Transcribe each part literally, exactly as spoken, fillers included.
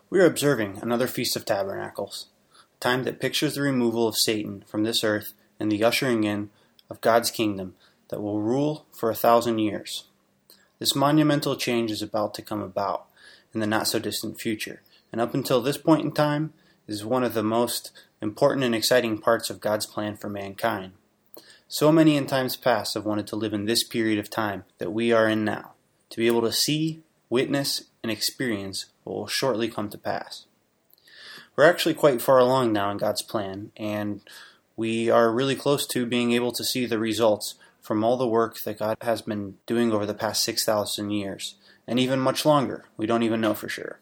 We are observing another Feast of Tabernacles, a time that pictures the removal of Satan from this earth and the ushering in of God's kingdom that will rule for a thousand years. This monumental change is about to come about in the not-so-distant future, and up until this point in time is one of the most important and exciting parts of God's plan for mankind. So many in times past have wanted to live in this period of time that we are in now, to be able to see, witness, and experience what will shortly come to pass. We're actually quite far along now in God's plan, and we are really close to being able to see the results from all the work that God has been doing over the past six thousand years, and even much longer. We don't even know for sure.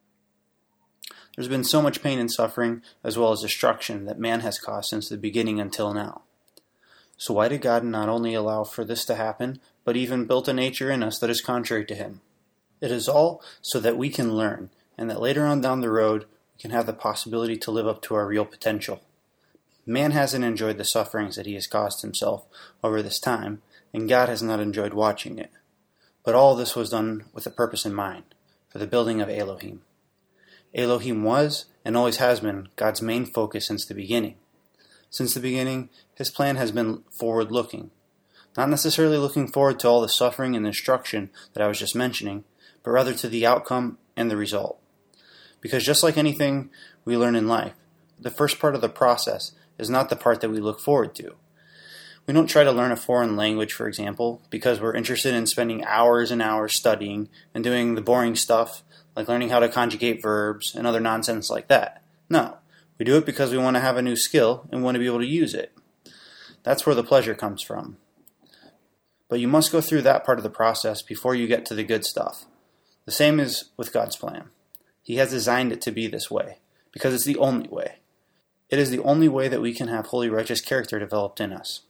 There's been so much pain and suffering, as well as destruction, that man has caused since the beginning until now. So why did God not only allow for this to happen, but even built a nature in us that is contrary to Him? It is all so that we can learn, and that later on down the road, we can have the possibility to live up to our real potential. Man hasn't enjoyed the sufferings that he has caused himself over this time, and God has not enjoyed watching it. But all this was done with a purpose in mind, for the building of Elohim. Elohim was, and always has been, God's main focus since the beginning. Since the beginning, His plan has been forward-looking. Not necessarily looking forward to all the suffering and destruction that I was just mentioning, but rather to the outcome and the result. Because just like anything we learn in life, the first part of the process is not the part that we look forward to. We don't try to learn a foreign language, for example, because we're interested in spending hours and hours studying and doing the boring stuff, like learning how to conjugate verbs and other nonsense like that. No, we do it because we want to have a new skill and want to be able to use it. That's where the pleasure comes from. But you must go through that part of the process before you get to the good stuff. The same is with God's plan. He has designed it to be this way, because it's the only way. It is the only way that we can have holy, righteous character developed in us.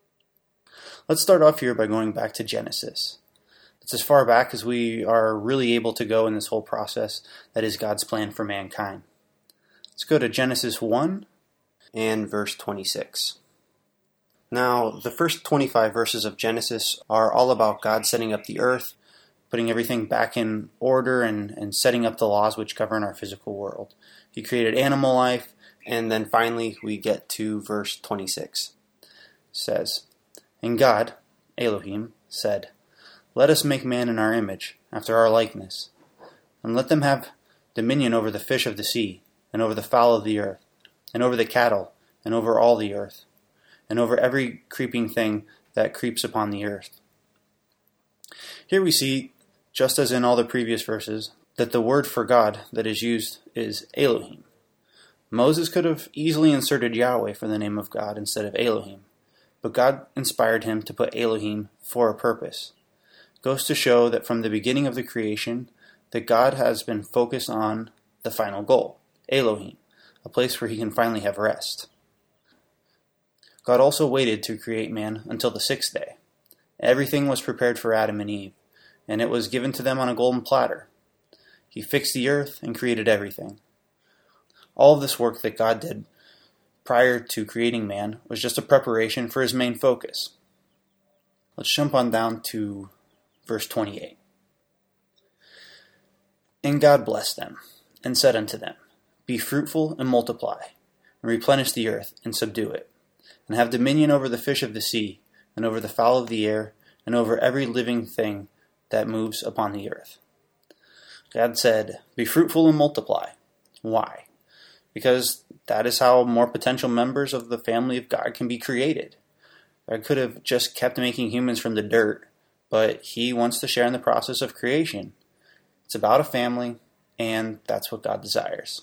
Let's start off here by going back to Genesis. It's as far back as we are really able to go in this whole process that is God's plan for mankind. Let's go to Genesis one and verse twenty-six. Now, the first twenty-five verses of Genesis are all about God setting up the earth, putting everything back in order, and, and setting up the laws which govern our physical world. He created animal life, and then finally we get to verse twenty-six. It says, "And God, Elohim, said, Let us make man in our image, after our likeness, and let them have dominion over the fish of the sea, and over the fowl of the earth, and over the cattle, and over all the earth, and over every creeping thing that creeps upon the earth." Here we see, just as in all the previous verses, that the word for God that is used is Elohim. Moses could have easily inserted Yahweh for the name of God instead of Elohim, but God inspired him to put Elohim for a purpose. It goes to show that from the beginning of the creation, that God has been focused on the final goal, Elohim, a place where he can finally have rest. God also waited to create man until the sixth day. Everything was prepared for Adam and Eve, and it was given to them on a golden platter. He fixed the earth and created everything. All of this work that God did prior to creating man was just a preparation for his main focus. Let's jump on down to verse twenty-eight. "And God blessed them, and said unto them, Be fruitful and multiply, and replenish the earth, and subdue it, and have dominion over the fish of the sea, and over the fowl of the air, and over every living thing that moves upon the earth." God said, "Be fruitful and multiply." Why? Because that is how more potential members of the family of God can be created. God could have just kept making humans from the dirt, but He wants to share in the process of creation. It's about a family, and that's what God desires.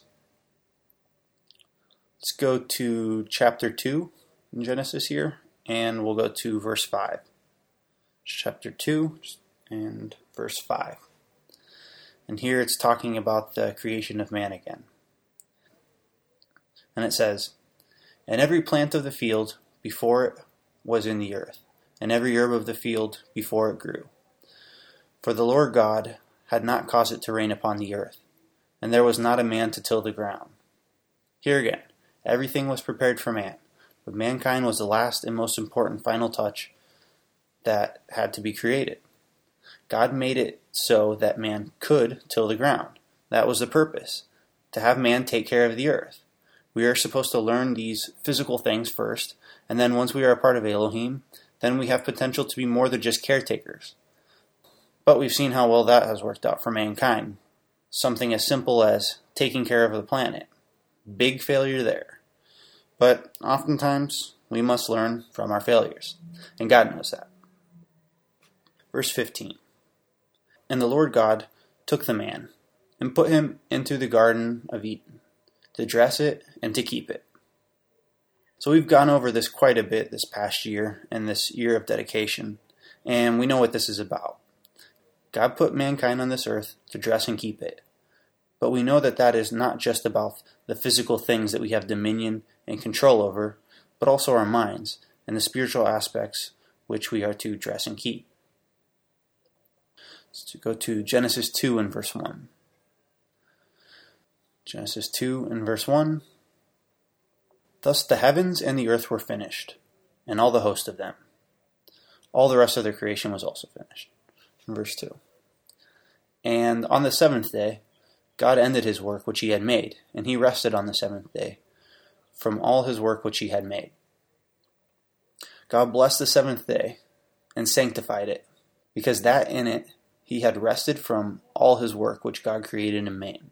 Let's go to chapter two in Genesis here, and we'll go to verse five. Chapter two and verse five. And here it's talking about the creation of man again. And it says, "And every plant of the field before it was in the earth, and every herb of the field before it grew. For the Lord God had not caused it to rain upon the earth, and there was not a man to till the ground." Here again, everything was prepared for man, but mankind was the last and most important final touch that had to be created. God made it so that man could till the ground. That was the purpose. to have man take care of the earth. We are supposed to learn these physical things first, and then once we are a part of Elohim, then we have potential to be more than just caretakers. But we've seen how well that has worked out for mankind. Something as simple as taking care of the planet. Big failure there. But oftentimes, we must learn from our failures, and God knows that. Verse fifteen. And the Lord God took the man, and put him into the Garden of Eden, to dress it and to keep it. So we've gone over this quite a bit this past year, and this year of dedication, and we know what this is about. God put mankind on this earth to dress and keep it. But we know that that is not just about the physical things that we have dominion and control over, but also our minds and the spiritual aspects which we are to dress and keep. So go to Genesis two and verse one. Genesis two and verse one. Thus the heavens and the earth were finished, and all the host of them. All the rest of the creation was also finished. Verse two. And on the seventh day, God ended his work which he had made, and he rested on the seventh day from all his work which he had made. God blessed the seventh day and sanctified it, because that in it he had rested from all his work which God created and made.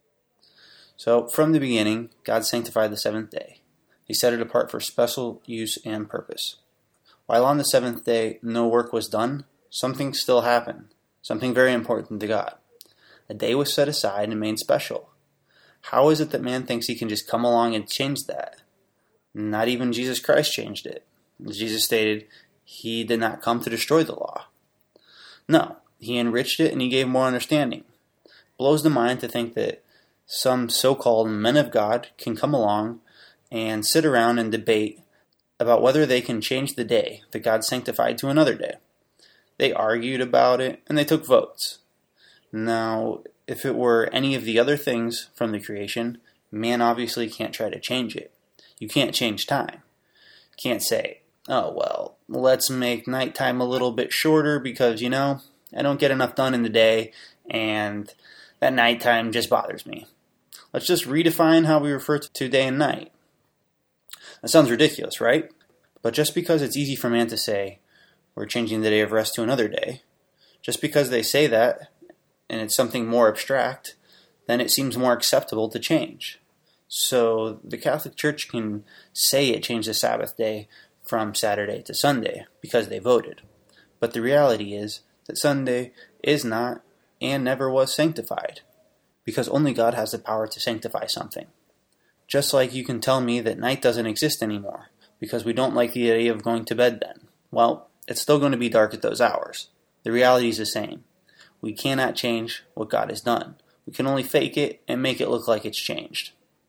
So from the beginning, God sanctified the seventh day. He set it apart for special use and purpose. While on the seventh day no work was done, something still happened, something very important to God. A day was set aside and made special. How is it that man thinks he can just come along and change that? Not even Jesus Christ changed it. Jesus stated he did not come to destroy the law. No, he enriched it and he gave more understanding. Blows the mind to think that some so-called men of God can come along and sit around and debate about whether they can change the day that God sanctified to another day. They argued about it and they took votes. Now, if it were any of the other things from the creation, man obviously can't try to change it. You can't change time. You can't say, oh, well, let's make nighttime a little bit shorter because, you know, I don't get enough done in the day and that nighttime just bothers me. Let's just redefine how we refer to day and night. That sounds ridiculous, right? But just because it's easy for man to say, we're changing the day of rest to another day, just because they say that, and it's something more abstract, then it seems more acceptable to change. So the Catholic Church can say it changed the Sabbath day from Saturday to Sunday because they voted. But the reality is that Sunday is not and never was sanctified, because only God has the power to sanctify something. Just like you can tell me that night doesn't exist anymore, because we don't like the idea of going to bed then. Well, it's still going to be dark at those hours. The reality is the same. We cannot change what God has done. We can only fake it and make it look like it's changed.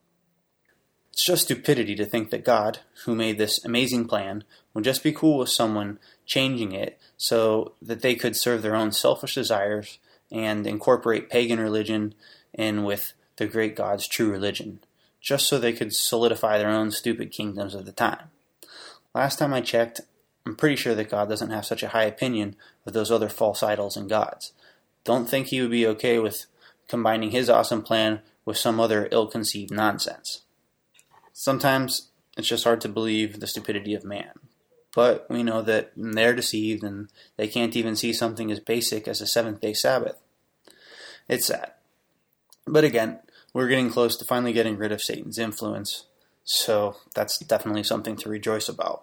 It's just stupidity to think that God, who made this amazing plan, would just be cool with someone changing it so that they could serve their own selfish desires and incorporate pagan religion in with the great God's true religion, just so they could solidify their own stupid kingdoms of the time. Last time I checked, I'm pretty sure that God doesn't have such a high opinion of those other false idols and gods. Don't think he would be okay with combining his awesome plan with some other ill-conceived nonsense. Sometimes it's just hard to believe the stupidity of man. But we know that they're deceived and they can't even see something as basic as a seventh-day Sabbath. It's sad. But again, we're getting close to finally getting rid of Satan's influence, so that's definitely something to rejoice about.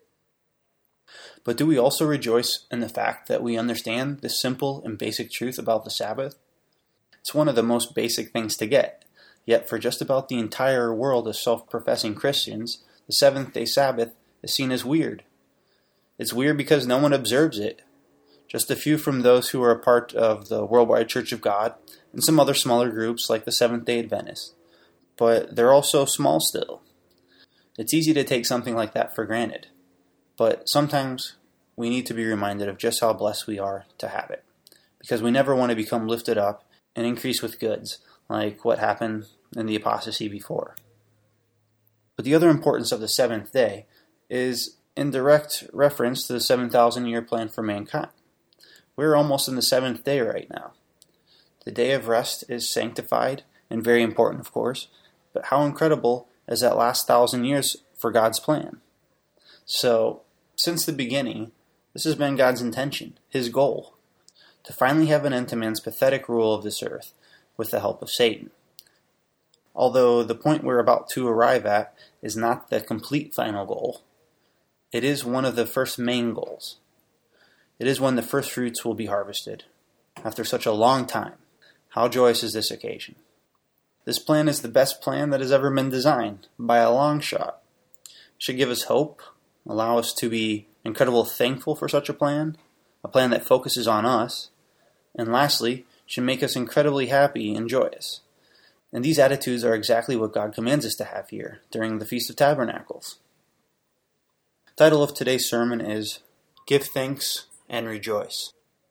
But do we also rejoice in the fact that we understand this simple and basic truth about the Sabbath? It's one of the most basic things to get, yet for just about the entire world of self-professing Christians, the seventh-day Sabbath is seen as weird. It's weird because no one observes it. Just a few from those who are a part of the Worldwide Church of God, and some other smaller groups like the Seventh-day Adventists. But they're all so small still. It's easy to take something like that for granted. But sometimes we need to be reminded of just how blessed we are to have it. Because we never want to become lifted up and increase with goods, like what happened in the apostasy before. But the other importance of the seventh day is in direct reference to the seven thousand year plan for mankind. We're almost in the seventh day right now. The day of rest is sanctified and very important, of course, but how incredible is that last thousand years for God's plan? So, since the beginning, this has been God's intention, His goal, to finally have an end to man's pathetic rule of this earth with the help of Satan. Although the point we're about to arrive at is not the complete final goal, it is one of the first main goals. It is when the first fruits will be harvested, after such a long time. How joyous is this occasion? This plan is the best plan that has ever been designed, by a long shot. It should give us hope, allow us to be incredibly thankful for such a plan, a plan that focuses on us, and lastly, should make us incredibly happy and joyous. And these attitudes are exactly what God commands us to have here during the Feast of Tabernacles. The title of today's sermon is Give Thanks and Rejoice.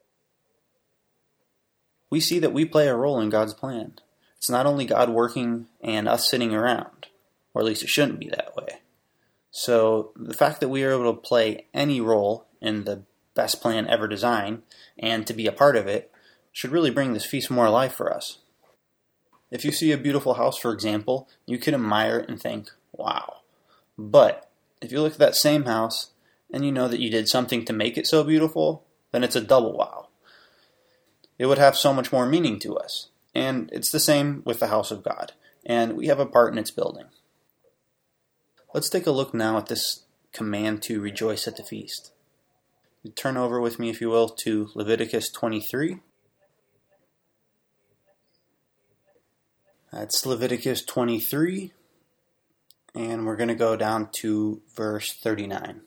We see that we play a role in God's plan. It's not only God working and us sitting around, or at least it shouldn't be that way. So the fact that we are able to play any role in the best plan ever designed and to be a part of it should really bring this feast more alive for us. If you see a beautiful house, for example, you can admire it and think, wow. But if you look at that same house and you know that you did something to make it so beautiful, then it's a double wow. It would have so much more meaning to us. And it's the same with the house of God, and we have a part in its building. Let's take a look now at this command to rejoice at the feast. You turn over with me, if you will, to Leviticus twenty-three. That's Leviticus twenty-three, and we're going to go down to verse thirty-nine.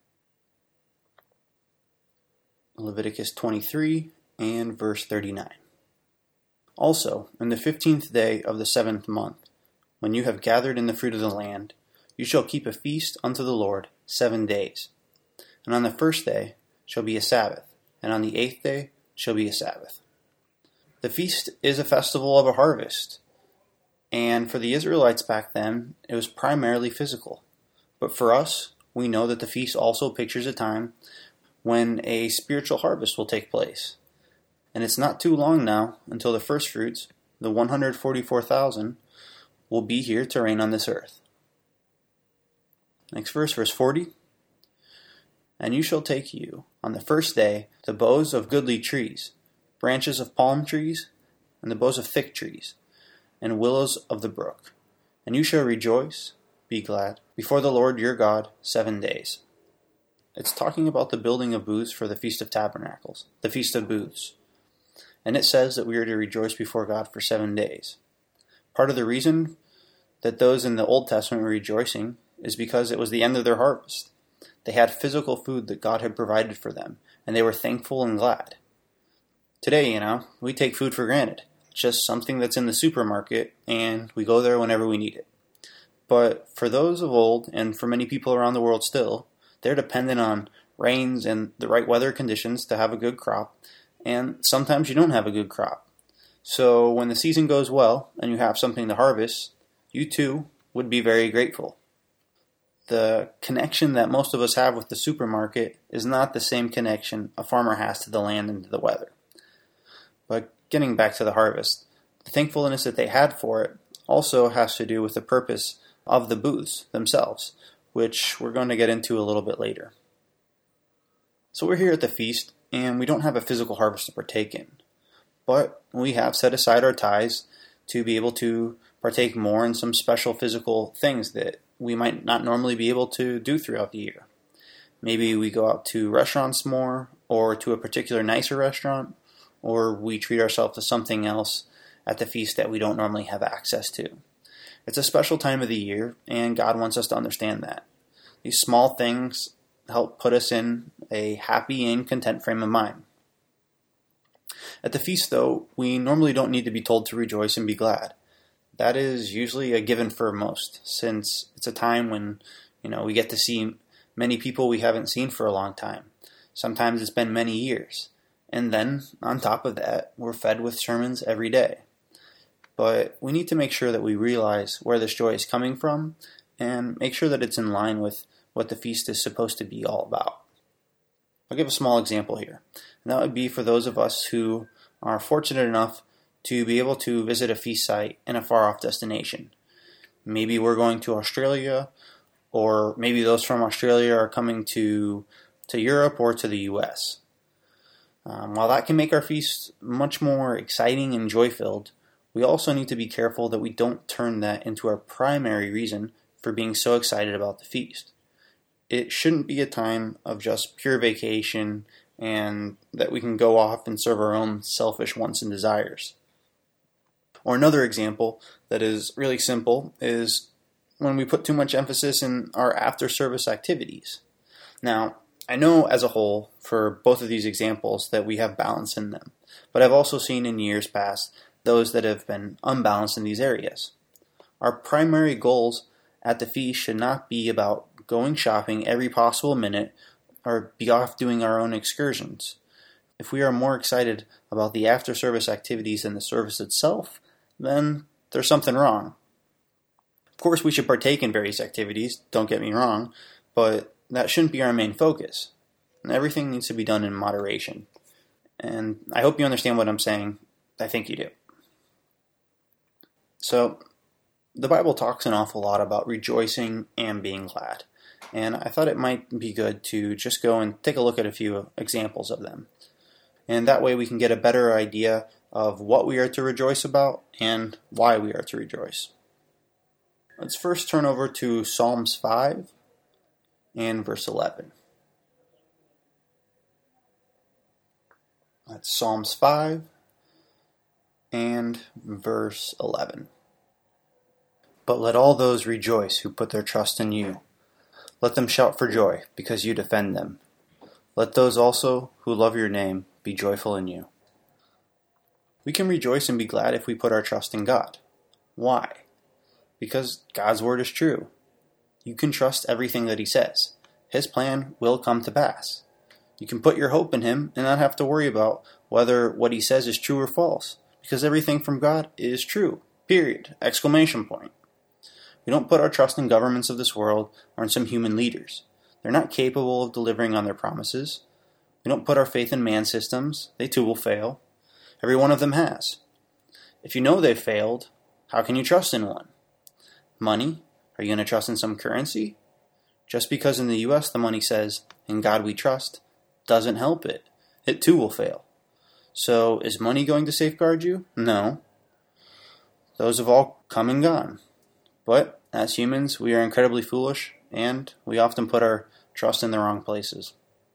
Leviticus twenty-three and verse thirty-nine. Also, in the fifteenth day of the seventh month, when you have gathered in the fruit of the land, you shall keep a feast unto the Lord seven days. And on the first day shall be a Sabbath, and on the eighth day shall be a Sabbath. The feast is a festival of a harvest. And for the Israelites back then, it was primarily physical. But for us, we know that the feast also pictures a time when a spiritual harvest will take place. And it's not too long now until the first fruits, the one hundred forty-four thousand, will be here to reign on this earth. Next verse, verse forty. And you shall take you, on the first day, the boughs of goodly trees, branches of palm trees, and the boughs of thick trees, and willows of the brook. And you shall rejoice, be glad, before the Lord your God seven days. It's talking about the building of booths for the Feast of Tabernacles, the Feast of Booths. And it says that we are to rejoice before God for seven days. Part of the reason that those in the Old Testament were rejoicing is because it was the end of their harvest. They had physical food that God had provided for them, and they were thankful and glad. Today, you know, we take food for granted. It's just something that's in the supermarket, and we go there whenever we need it. But for those of old, and for many people around the world still, they're dependent on rains and the right weather conditions to have a good crop, and sometimes you don't have a good crop. So when the season goes well, and you have something to harvest, you too would be very grateful. The connection that most of us have with the supermarket is not the same connection a farmer has to the land and to the weather. But getting back to the harvest, the thankfulness that they had for it also has to do with the purpose of the booths themselves, which we're going to get into a little bit later. So we're here at the feast, and we don't have a physical harvest to partake in, but we have set aside our tithes to be able to partake more in some special physical things that we might not normally be able to do throughout the year. Maybe we go out to restaurants more, or to a particular nicer restaurant, or we treat ourselves to something else at the feast that we don't normally have access to. It's a special time of the year, and God wants us to understand that. These small things help put us in a happy and content frame of mind. At the feast, though, we normally don't need to be told to rejoice and be glad. That is usually a given for most, since it's a time when, you know, we get to see many people we haven't seen for a long time. Sometimes it's been many years. And then, on top of that, we're fed with sermons every day. But we need to make sure that we realize where this joy is coming from, and make sure that it's in line with what the feast is supposed to be all about. I'll give a small example here. And that would be for those of us who are fortunate enough to be able to visit a feast site in a far-off destination. Maybe we're going to Australia, or maybe those from Australia are coming to, to Europe or to the U S Um, while that can make our feast much more exciting and joy-filled, we also need to be careful that we don't turn that into our primary reason for being so excited about the feast. It shouldn't be a time of just pure vacation and that we can go off and serve our own selfish wants and desires. Or another example that is really simple is when we put too much emphasis in our after-service activities. Now, I know as a whole, for both of these examples, that we have balance in them, but I've also seen in years past those that have been unbalanced in these areas. Our primary goals at the feast should not be about going shopping every possible minute or be off doing our own excursions. If we are more excited about the after-service activities than the service itself, then there's something wrong. Of course, we should partake in various activities, don't get me wrong, but that shouldn't be our main focus. And everything needs to be done in moderation. And I hope you understand what I'm saying. I think you do. So, the Bible talks an awful lot about rejoicing and being glad. And I thought it might be good to just go and take a look at a few examples of them. And that way we can get a better idea of what we are to rejoice about and why we are to rejoice. Let's first turn over to Psalms five and verse eleven. That's Psalms five and verse eleven. But let all those rejoice who put their trust in you. Let them shout for joy, because you defend them. Let those also who love your name be joyful in you. We can rejoice and be glad if we put our trust in God. Why? Because God's word is true. You can trust everything that He says. His plan will come to pass. You can put your hope in Him and not have to worry about whether what He says is true or false, because everything from God is true. Period. Exclamation point. We don't put our trust in governments of this world or in some human leaders. They're not capable of delivering on their promises. We don't put our faith in man systems. They too will fail. Every one of them has. If you know they've failed, how can you trust in one? Money? Are you going to trust in some currency? Just because in the U S the money says, "In God we trust," doesn't help it. It too will fail. So is money going to safeguard you? No. Those have all come and gone. But as humans, we are incredibly foolish, and we often put our trust in the wrong places.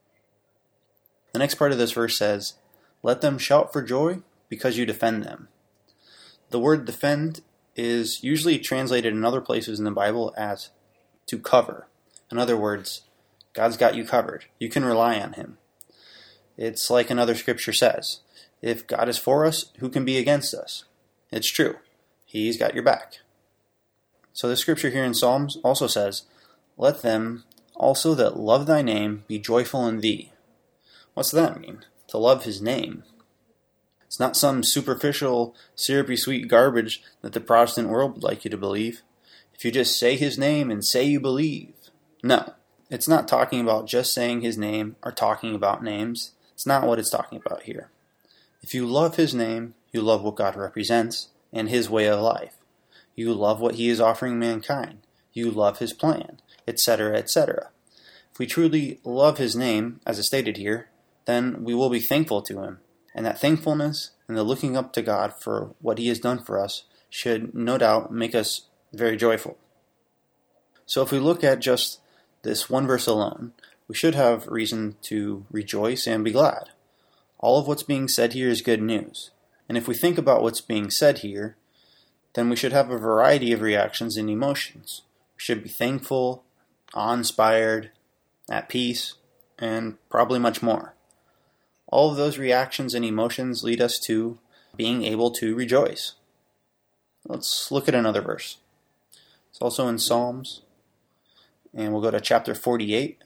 The next part of this verse says, "Let them shout for joy because you defend them." The word defend is usually translated in other places in the Bible as to cover. In other words, God's got you covered. You can rely on Him. It's like another scripture says, if God is for us, who can be against us? It's true. He's got your back. So the scripture here in Psalms also says, "Let them also that love thy name be joyful in thee." What's that mean? To love His name. It's not some superficial, syrupy sweet garbage that the Protestant world would like you to believe. If you just say His name and say you believe. No, it's not talking about just saying His name or talking about names. It's not what it's talking about here. If you love His name, you love what God represents and His way of life. You love what He is offering mankind. You love His plan, et cetera, et cetera. If we truly love His name, as is stated here, then we will be thankful to Him. And that thankfulness and the looking up to God for what He has done for us should no doubt make us very joyful. So if we look at just this one verse alone, we should have reason to rejoice and be glad. All of what's being said here is good news. And if we think about what's being said here, then we should have a variety of reactions and emotions. We should be thankful, awe-inspired, at peace, and probably much more. All of those reactions and emotions lead us to being able to rejoice. Let's look at another verse. It's also in Psalms, and we'll go to chapter forty-eight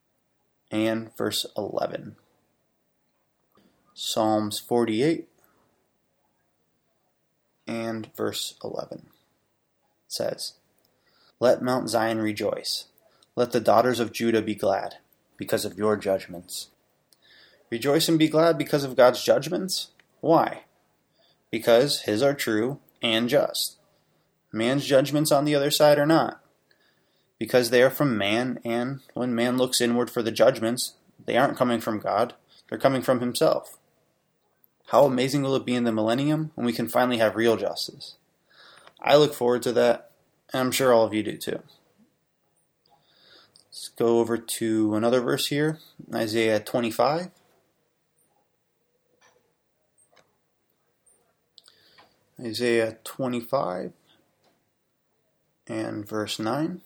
and verse eleven. Psalms forty-eight and verse eleven. It says, "Let Mount Zion rejoice. Let the daughters of Judah be glad because of your judgments." Rejoice and be glad because of God's judgments? Why? because his are true and just. Man's judgments on the other side are not, because they are from man, and when man looks inward for the judgments, they aren't coming from God, they're coming from himself. How amazing will it be in the millennium when we can finally have real justice? I look forward to that, and I'm sure all of you do too. Let's go over to another verse here, Isaiah twenty-five. Isaiah twenty-five and verse nine.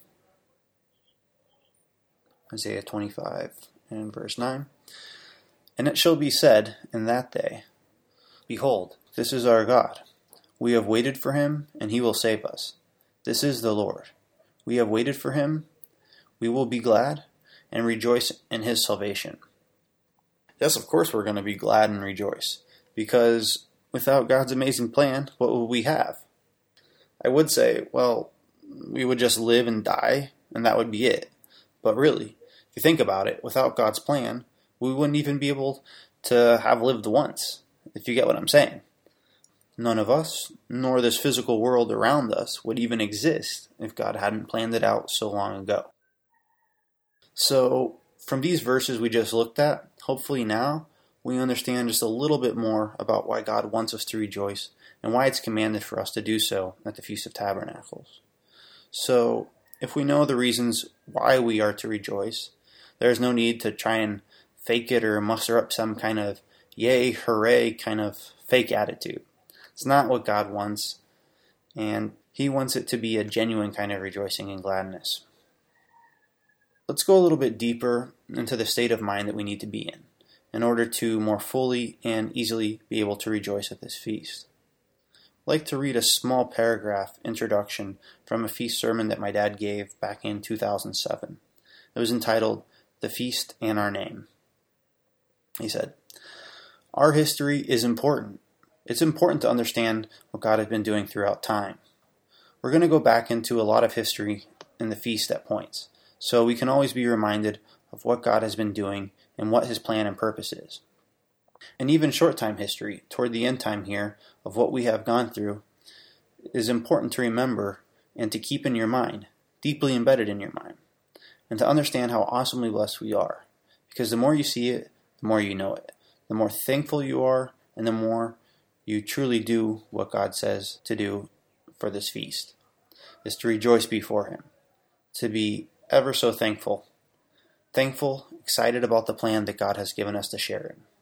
Isaiah twenty-five and verse nine. And it shall be said in that day, Behold, this is our God. We have waited for him, and he will save us. This is the Lord. We have waited for him. We will be glad and rejoice in his salvation. Yes, of course we're going to be glad and rejoice, because without God's amazing plan, what would we have? I would say, well, we would just live and die, and that would be it. But really, if you think about it, without God's plan, we wouldn't even be able to have lived once, if you get what I'm saying. None of us, nor this physical world around us, would even exist if God hadn't planned it out so long ago. So, from these verses we just looked at, hopefully now we understand just a little bit more about why God wants us to rejoice and why it's commanded for us to do so at the Feast of Tabernacles. So, if we know the reasons why we are to rejoice, there's no need to try and fake it or muster up some kind of yay, hooray kind of fake attitude. It's not what God wants, and he wants it to be a genuine kind of rejoicing and gladness. Let's go a little bit deeper into the state of mind that we need to be in, in order to more fully and easily be able to rejoice at this feast. I'd like to read a small paragraph introduction from a feast sermon that my dad gave back in two thousand seven. It was entitled, The Feast and Our Name. He said, Our history is important. It's important to understand what God has been doing throughout time. We're going to go back into a lot of history in the feast at points, so we can always be reminded of what God has been doing and what his plan and purpose is. And even short time history, toward the end time here, of what we have gone through, is important to remember and to keep in your mind, deeply embedded in your mind, and to understand how awesomely blessed we are. Because the more you see it, the more you know it. The more thankful you are, and the more you truly do what God says to do for this feast, is to rejoice before him, to be ever so thankful, thankful, excited about the plan that God has given us to share in.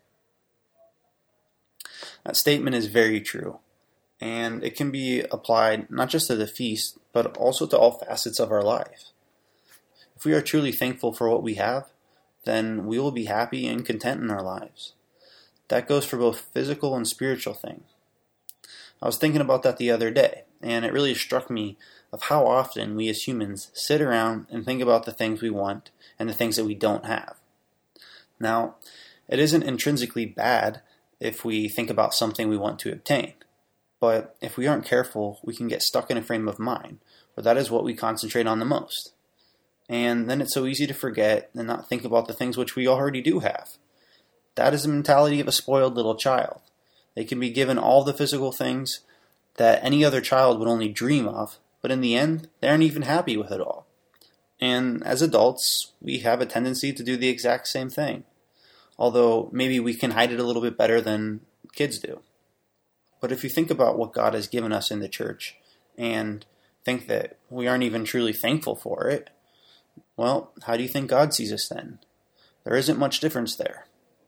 That statement is very true, and it can be applied not just to the feast, but also to all facets of our life. If we are truly thankful for what we have, then we will be happy and content in our lives. That goes for both physical and spiritual things. I was thinking about that the other day, and it really struck me of how often we as humans sit around and think about the things we want and the things that we don't have. Now, it isn't intrinsically bad if we think about something we want to obtain, but if we aren't careful, we can get stuck in a frame of mind where that is what we concentrate on the most. And then it's so easy to forget and not think about the things which we already do have. That is the mentality of a spoiled little child. They can be given all the physical things that any other child would only dream of, but in the end, they aren't even happy with it all. And as adults, we have a tendency to do the exact same thing, although maybe we can hide it a little bit better than kids do. But if you think about what God has given us in the church and think that we aren't even truly thankful for it, well, how do you think God sees us then? There isn't much difference there.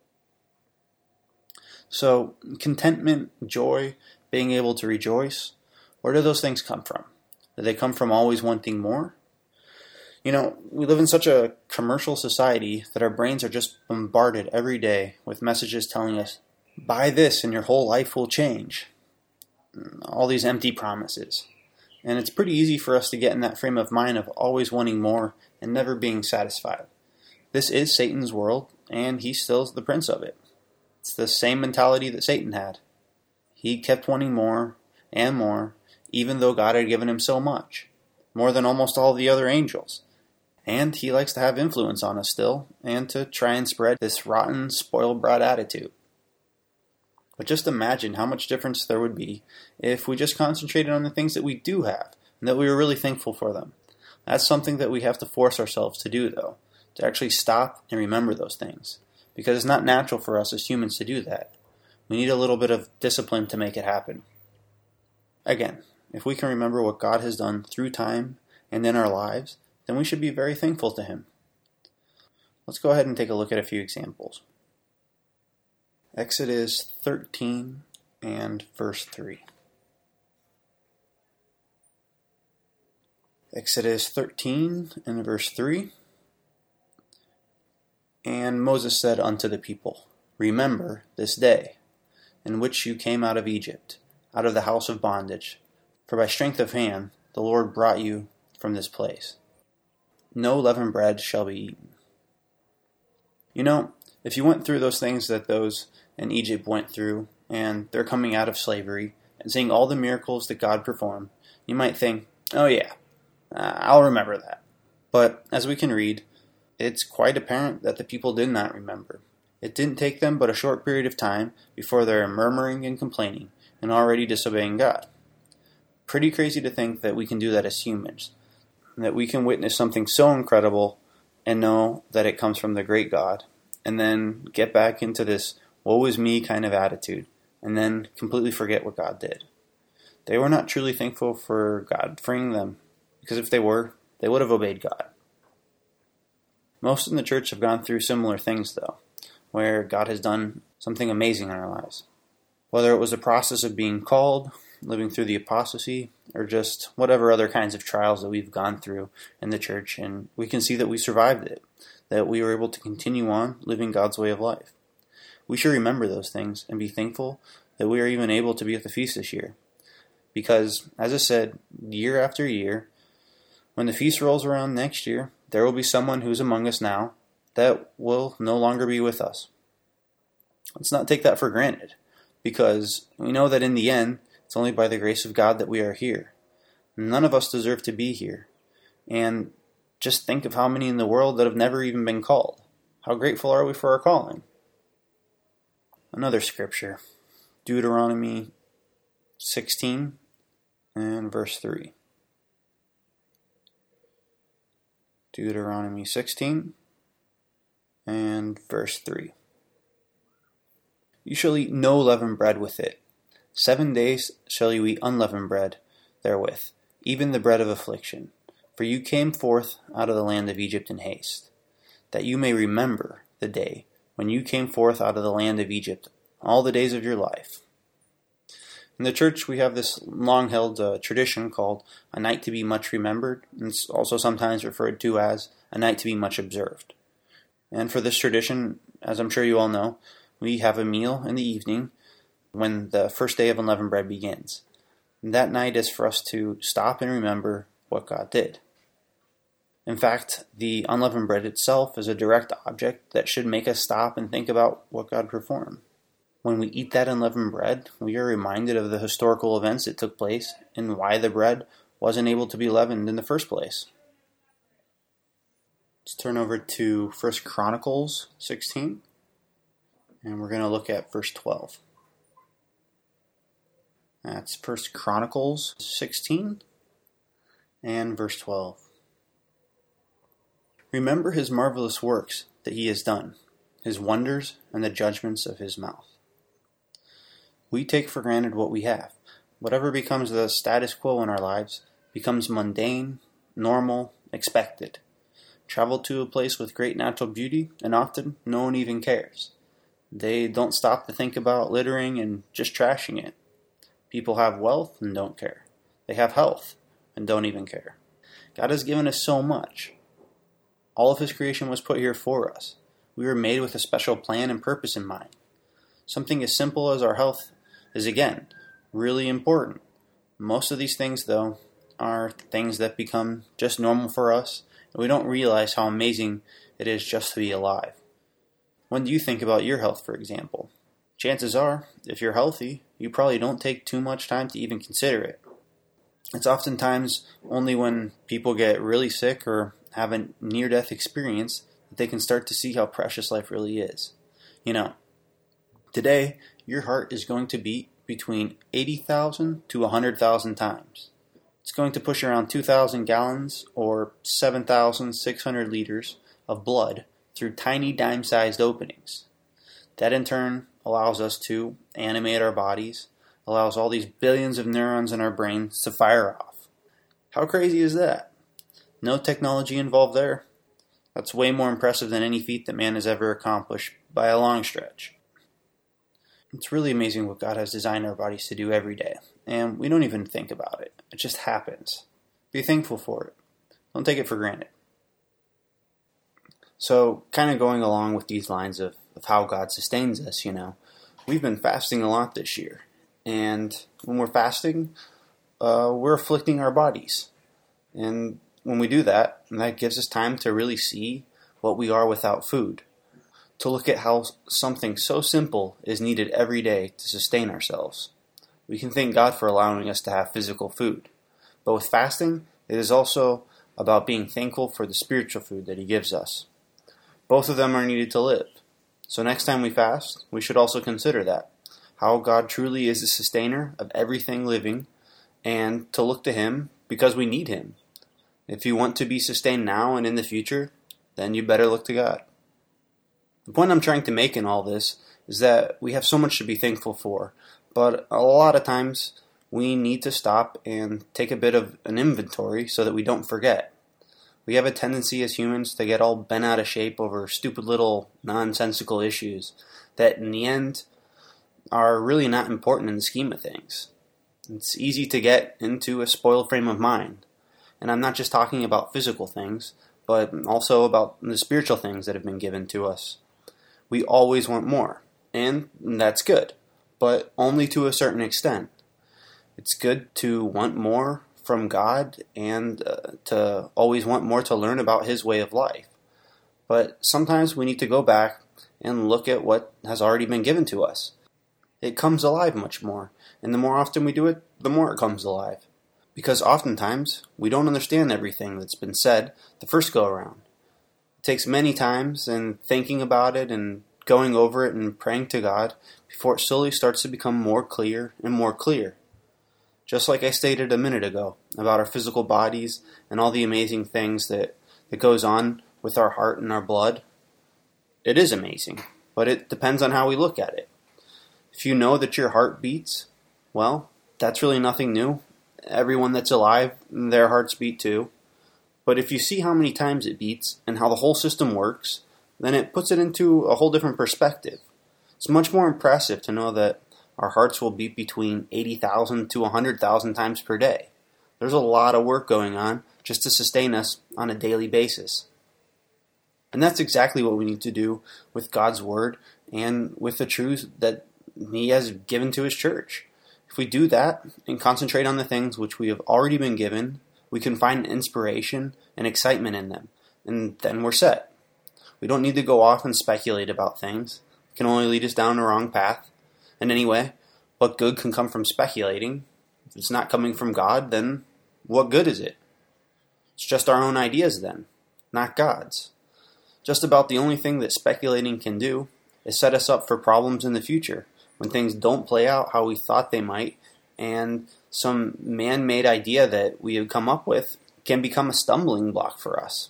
So, contentment, joy, being able to rejoice, where do those things come from? Do they come from always wanting more? You know, we live in such a commercial society that our brains are just bombarded every day with messages telling us, buy this and your whole life will change. All these empty promises. And it's pretty easy for us to get in that frame of mind of always wanting more and never being satisfied. This is Satan's world, and he's still the prince of it. It's the same mentality that Satan had. He kept wanting more and more, even though God had given him so much, more than almost all the other angels. And he likes to have influence on us still, and to try and spread this rotten, spoiled brat attitude. But just imagine how much difference there would be if we just concentrated on the things that we do have and that we were really thankful for them. That's something that we have to force ourselves to do, though, to actually stop and remember those things, because it's not natural for us as humans to do that. We need a little bit of discipline to make it happen. Again, if we can remember what God has done through time and in our lives, then we should be very thankful to Him. Let's go ahead and take a look at a few examples. Exodus thirteen and verse three. Exodus thirteen and verse three. And Moses said unto the people, Remember this day, in which you came out of Egypt, out of the house of bondage. For by strength of hand the Lord brought you from this place. No leavened bread shall be eaten. You know, if you went through those things that those in Egypt went through, and they're coming out of slavery, and seeing all the miracles that God performed, you might think, oh yeah, I'll remember that. But as we can read, it's quite apparent that the people did not remember. It didn't take them but a short period of time before they're murmuring and complaining, and already disobeying God. Pretty crazy to think that we can do that as humans, that we can witness something so incredible and know that it comes from the great God, and then get back into this woe is me kind of attitude, and then completely forget what God did. They were not truly thankful for God freeing them, because if they were, they would have obeyed God. Most in the church have gone through similar things, though, where God has done something amazing in our lives. Whether it was the process of being called, living through the apostasy, or just whatever other kinds of trials that we've gone through in the church, and we can see that we survived it, that we were able to continue on living God's way of life. We should remember those things and be thankful that we are even able to be at the feast this year. Because, as I said, year after year, when the feast rolls around next year, there will be someone who's among us now that will no longer be with us. Let's not take that for granted, because we know that in the end, it's only by the grace of God that we are here. None of us deserve to be here. And just think of how many in the world that have never even been called. How grateful are we for our calling? Another scripture, Deuteronomy sixteen and verse three. Deuteronomy sixteen and verse three. You shall eat no leavened bread with it. Seven days shall you eat unleavened bread therewith, even the bread of affliction. For you came forth out of the land of Egypt in haste, that you may remember the day when you came forth out of the land of Egypt, all the days of your life. In the church, we have this long-held uh, tradition called a night to be much remembered, and it's also sometimes referred to as a night to be much observed. And for this tradition, as I'm sure you all know, we have a meal in the evening when the first day of unleavened bread begins. And that night is for us to stop and remember what God did. In fact, the unleavened bread itself is a direct object that should make us stop and think about what God performed. When we eat that unleavened bread, we are reminded of the historical events that took place and why the bread wasn't able to be leavened in the first place. Let's turn over to First Chronicles sixteen, and we're going to look at verse twelve. That's First Chronicles sixteen and verse twelve. Remember his marvelous works that he has done, his wonders and the judgments of his mouth. We take for granted what we have. Whatever becomes the status quo in our lives becomes mundane, normal, expected. Travel to a place with great natural beauty, and often no one even cares. They don't stop to think about littering and just trashing it. People have wealth and don't care. They have health and don't even care. God has given us so much. All of his creation was put here for us. We were made with a special plan and purpose in mind. Something as simple as our health is, again, really important. Most of these things, though, are things that become just normal for us, and we don't realize how amazing it is just to be alive. When do you think about your health, for example? Chances are, if you're healthy, you probably don't take too much time to even consider it. It's oftentimes only when people get really sick or have a near-death experience that they can start to see how precious life really is. You know, today, your heart is going to beat between eighty thousand to one hundred thousand times. It's going to push around two thousand gallons or seven thousand six hundred liters of blood through tiny dime-sized openings. That in turn allows us to animate our bodies, allows all these billions of neurons in our brains to fire off. How crazy is that? No technology involved there. That's way more impressive than any feat that man has ever accomplished by a long stretch. It's really amazing what God has designed our bodies to do every day, and we don't even think about it. It just happens. Be thankful for it. Don't take it for granted. So, kind of going along with these lines of, of how God sustains us, you know, we've been fasting a lot this year, and when we're fasting, uh, we're afflicting our bodies, and when we do that, that gives us time to really see what we are without food, to look at how something so simple is needed every day to sustain ourselves. We can thank God for allowing us to have physical food. But with fasting, it is also about being thankful for the spiritual food that He gives us. Both of them are needed to live. So next time we fast, we should also consider that, how God truly is the sustainer of everything living, and to look to Him because we need Him. If you want to be sustained now and in the future, then you better look to God. The point I'm trying to make in all this is that we have so much to be thankful for, but a lot of times we need to stop and take a bit of an inventory so that we don't forget. We have a tendency as humans to get all bent out of shape over stupid little nonsensical issues that in the end are really not important in the scheme of things. It's easy to get into a spoiled frame of mind. And I'm not just talking about physical things, but also about the spiritual things that have been given to us. We always want more, and that's good, but only to a certain extent. It's good to want more from God and uh, to always want more to learn about His way of life. But sometimes we need to go back and look at what has already been given to us. It comes alive much more, and the more often we do it, the more it comes alive. Because oftentimes, we don't understand everything that's been said the first go-around. It takes many times and thinking about it and going over it and praying to God before it slowly starts to become more clear and more clear. Just like I stated a minute ago about our physical bodies and all the amazing things that, that goes on with our heart and our blood, it is amazing, but it depends on how we look at it. If you know that your heart beats, well, that's really nothing new. Everyone that's alive, their hearts beat too. But if you see how many times it beats and how the whole system works, then it puts it into a whole different perspective. It's much more impressive to know that our hearts will beat between eighty thousand to one hundred thousand times per day. There's a lot of work going on just to sustain us on a daily basis. And that's exactly what we need to do with God's Word and with the truths that He has given to His church. If we do that and concentrate on the things which we have already been given, we can find inspiration and excitement in them, and then we're set. We don't need to go off and speculate about things. It can only lead us down the wrong path. And anyway, what good can come from speculating? If it's not coming from God, then what good is it? It's just our own ideas then, not God's. Just about the only thing that speculating can do is set us up for problems in the future, when things don't play out how we thought they might, and some man-made idea that we have come up with can become a stumbling block for us.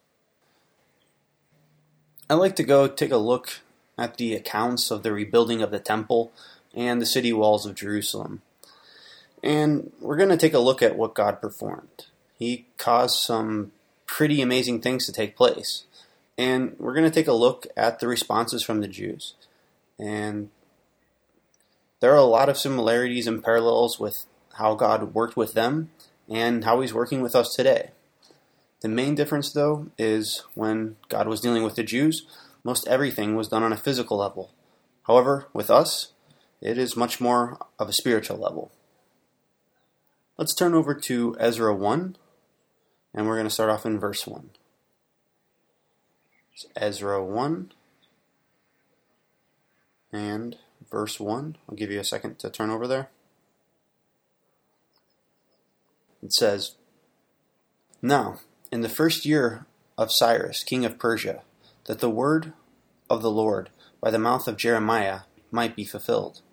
I'd like to go take a look at the accounts of the rebuilding of the temple and the city walls of Jerusalem. And we're going to take a look at what God performed. He caused some pretty amazing things to take place. And we're going to take a look at the responses from the Jews. And there are a lot of similarities and parallels with how God worked with them and how He's working with us today. The main difference, though, is when God was dealing with the Jews, most everything was done on a physical level. However, with us, it is much more of a spiritual level. Let's turn over to Ezra one, and we're going to start off in verse one. It's Ezra one, and verse one. I'll give you a second to turn over there. It says, "Now, in the first year of Cyrus, king of Persia, that the word of the Lord by the mouth of Jeremiah might be fulfilled.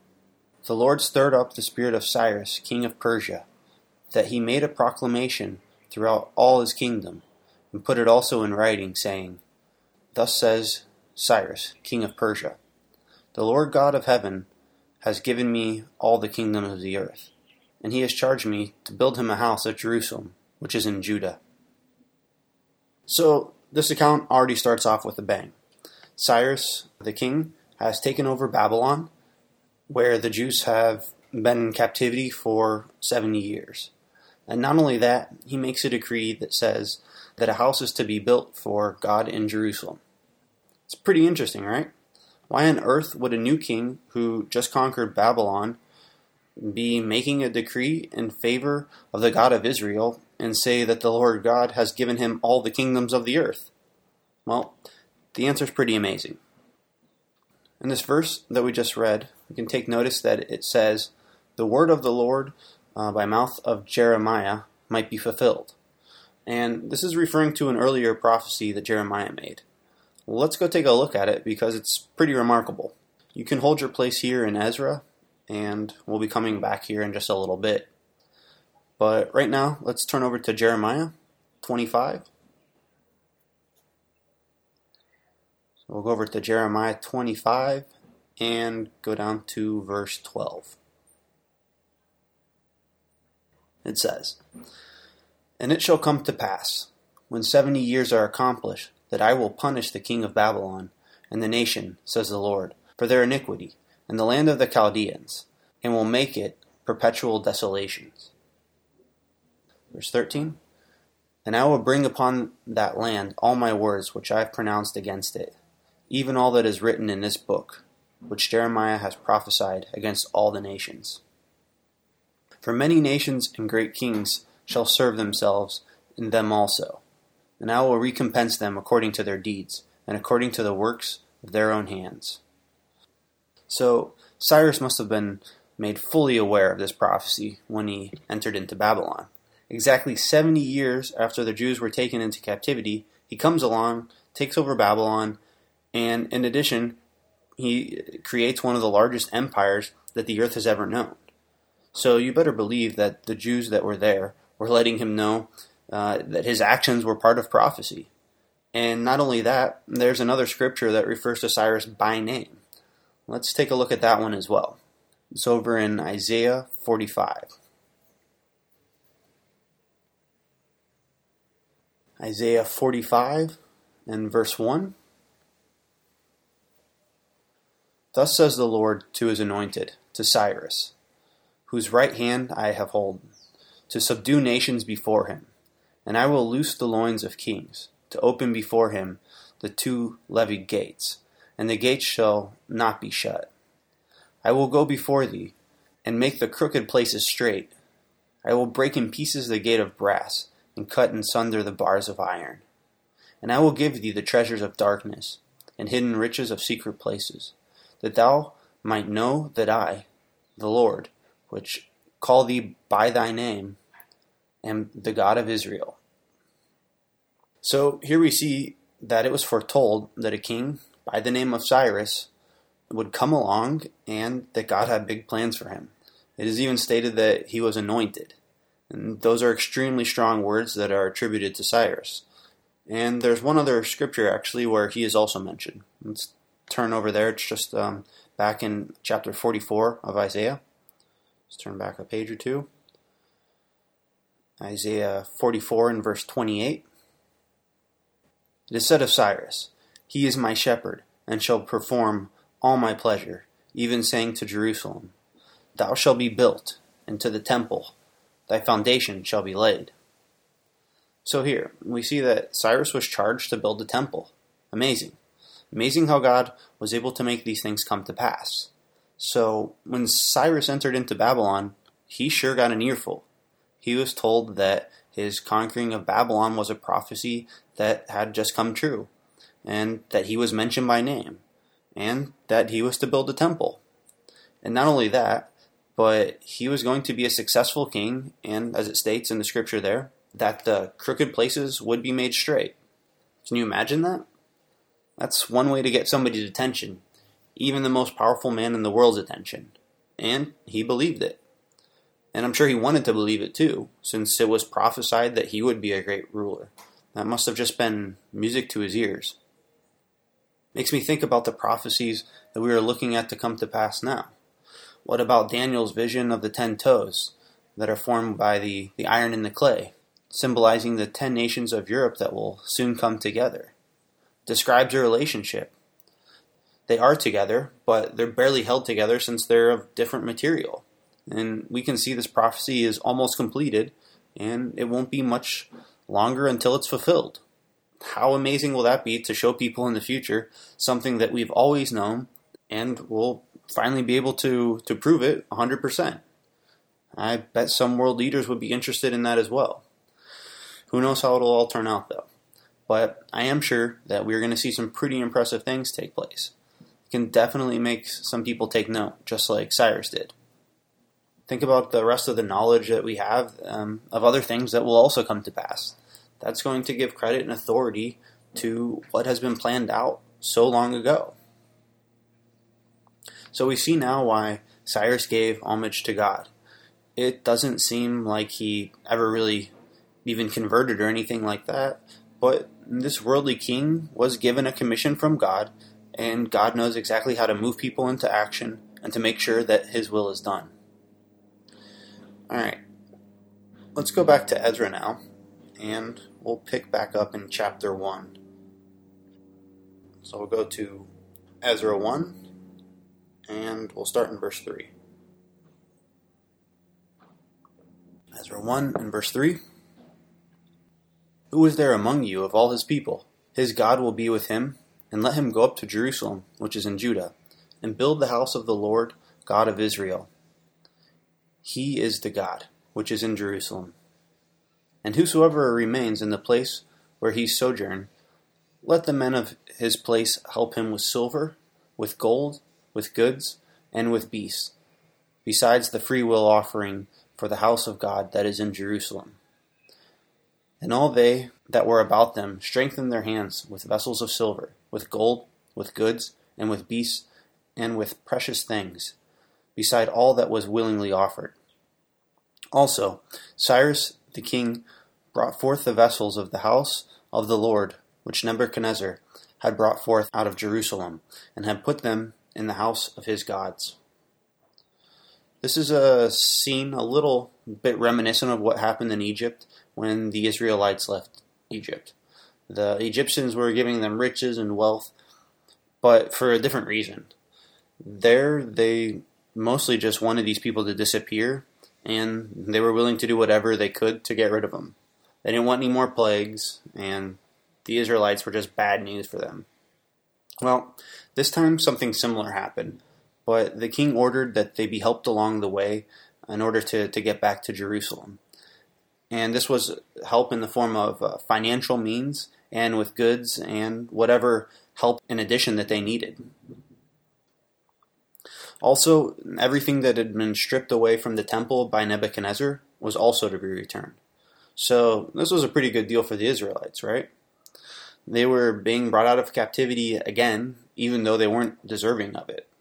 The Lord stirred up the spirit of Cyrus, king of Persia, that he made a proclamation throughout all his kingdom, and put it also in writing, saying, Thus says Cyrus, king of Persia, The Lord God of heaven has given me all the kingdom of the earth, and he has charged me to build him a house at Jerusalem, which is in Judah. So, this account already starts off with a bang. Cyrus, the king, has taken over Babylon, where the Jews have been in captivity for seventy years. And not only that, he makes a decree that says that a house is to be built for God in Jerusalem. It's pretty interesting, right? Why on earth would a new king who just conquered Babylon be making a decree in favor of the God of Israel and say that the Lord God has given him all the kingdoms of the earth? Well, the answer is pretty amazing. In this verse that we just read, we can take notice that it says, The word of the Lord uh, by mouth of Jeremiah might be fulfilled. And this is referring to an earlier prophecy that Jeremiah made. Well, let's go take a look at it because it's pretty remarkable. You can hold your place here in Ezra, and we'll be coming back here in just a little bit. But right now, let's turn over to Jeremiah twenty-five. So we'll go over to Jeremiah twenty-five and go down to verse twelve. It says, And it shall come to pass, when seventy years are accomplished, that I will punish the king of Babylon and the nation, says the Lord, for their iniquity, and the land of the Chaldeans, and will make it perpetual desolations. Verse thirteen, And I will bring upon that land all my words which I have pronounced against it, even all that is written in this book, which Jeremiah has prophesied against all the nations. For many nations and great kings shall serve themselves in them also, and I will recompense them according to their deeds, and according to the works of their own hands. So, Cyrus must have been made fully aware of this prophecy when he entered into Babylon. Exactly seventy years after the Jews were taken into captivity, he comes along, takes over Babylon, and in addition, he creates one of the largest empires that the earth has ever known. So you better believe that the Jews that were there were letting him know uh, that his actions were part of prophecy. And not only that, there's another scripture that refers to Cyrus by name. Let's take a look at that one as well. It's over in Isaiah forty-five. Isaiah forty-five and verse one. Thus says the Lord to his anointed, to Cyrus, whose right hand I have holden, to subdue nations before him. And I will loose the loins of kings, to open before him the two-levied gates, and the gates shall not be shut. I will go before thee, and make the crooked places straight. I will break in pieces the gate of brass, and cut in sunder the bars of iron. And I will give thee the treasures of darkness, and hidden riches of secret places, that thou might know that I, the Lord, which call thee by thy name, am the God of Israel. So here we see that it was foretold that a king by the name of Cyrus would come along and that God had big plans for him. It is even stated that he was anointed. And those are extremely strong words that are attributed to Cyrus. And there's one other scripture actually where he is also mentioned. Let's turn over there. It's just um, back in chapter forty-four of Isaiah. Let's turn back a page or two. Isaiah forty-four and verse twenty-eight. It is said of Cyrus, He is my shepherd, and shall perform all my pleasure, even saying to Jerusalem, Thou shalt be built, and to the temple thy foundation shall be laid. So here, we see that Cyrus was charged to build a temple. Amazing. Amazing how God was able to make these things come to pass. So, when Cyrus entered into Babylon, he sure got an earful. He was told that his conquering of Babylon was a prophecy that had just come true, and that he was mentioned by name, and that he was to build a temple. And not only that, but he was going to be a successful king, and as it states in the scripture there, that the crooked places would be made straight. Can you imagine that? That's one way to get somebody's attention, even the most powerful man in the world's attention. and he believed it. And I'm sure he wanted to believe it too, since it was prophesied that he would be a great ruler. That must have just been music to his ears. Makes me think about the prophecies that we are looking at to come to pass now. What about Daniel's vision of the ten toes that are formed by the, the iron and the clay, symbolizing the ten nations of Europe that will soon come together? Describes a relationship. They are together, but they're barely held together since they're of different material. And we can see this prophecy is almost completed, and it won't be much longer until it's fulfilled. How amazing will that be to show people in the future something that we've always known, and we'll finally be able to, to prove it one hundred percent. I bet some world leaders would be interested in that as well. Who knows how it'll all turn out, though. But I am sure that we're going to see some pretty impressive things take place. It can definitely make some people take note, just like Cyrus did. Think about the rest of the knowledge that we have um, of other things that will also come to pass. That's going to give credit and authority to what has been planned out so long ago. So we see now why Cyrus gave homage to God. It doesn't seem like he ever really even converted or anything like that, but this worldly king was given a commission from God, and God knows exactly how to move people into action and to make sure that his will is done. Alright, let's go back to Ezra now, and we'll pick back up in chapter one. So we'll go to Ezra one, and we'll start in verse three. Ezra one and verse three. Who is there among you of all his people? His God will be with him, and let him go up to Jerusalem, which is in Judah, and build the house of the Lord, God of Israel. He is the God, which is in Jerusalem. And whosoever remains in the place where he sojourn, let the men of his place help him with silver, with gold, with goods, and with beasts, besides the freewill offering for the house of God that is in Jerusalem. And all they that were about them strengthened their hands with vessels of silver, with gold, with goods, and with beasts, and with precious things, beside all that was willingly offered. Also, Cyrus the king brought forth the vessels of the house of the Lord, which Nebuchadnezzar had brought forth out of Jerusalem, and had put them in the house of his gods. This is a scene a little bit reminiscent of what happened in Egypt when the Israelites left Egypt. The Egyptians were giving them riches and wealth, but for a different reason. There, they mostly just wanted these people to disappear, and they were willing to do whatever they could to get rid of them. They didn't want any more plagues, and the Israelites were just bad news for them. Well, this time something similar happened, but the king ordered that they be helped along the way in order to, to get back to Jerusalem. And this was help in the form of uh, financial means and with goods and whatever help in addition that they needed. Also, everything that had been stripped away from the temple by Nebuchadnezzar was also to be returned. So this was a pretty good deal for the Israelites, right? They were being brought out of captivity again, even though they weren't deserving of it.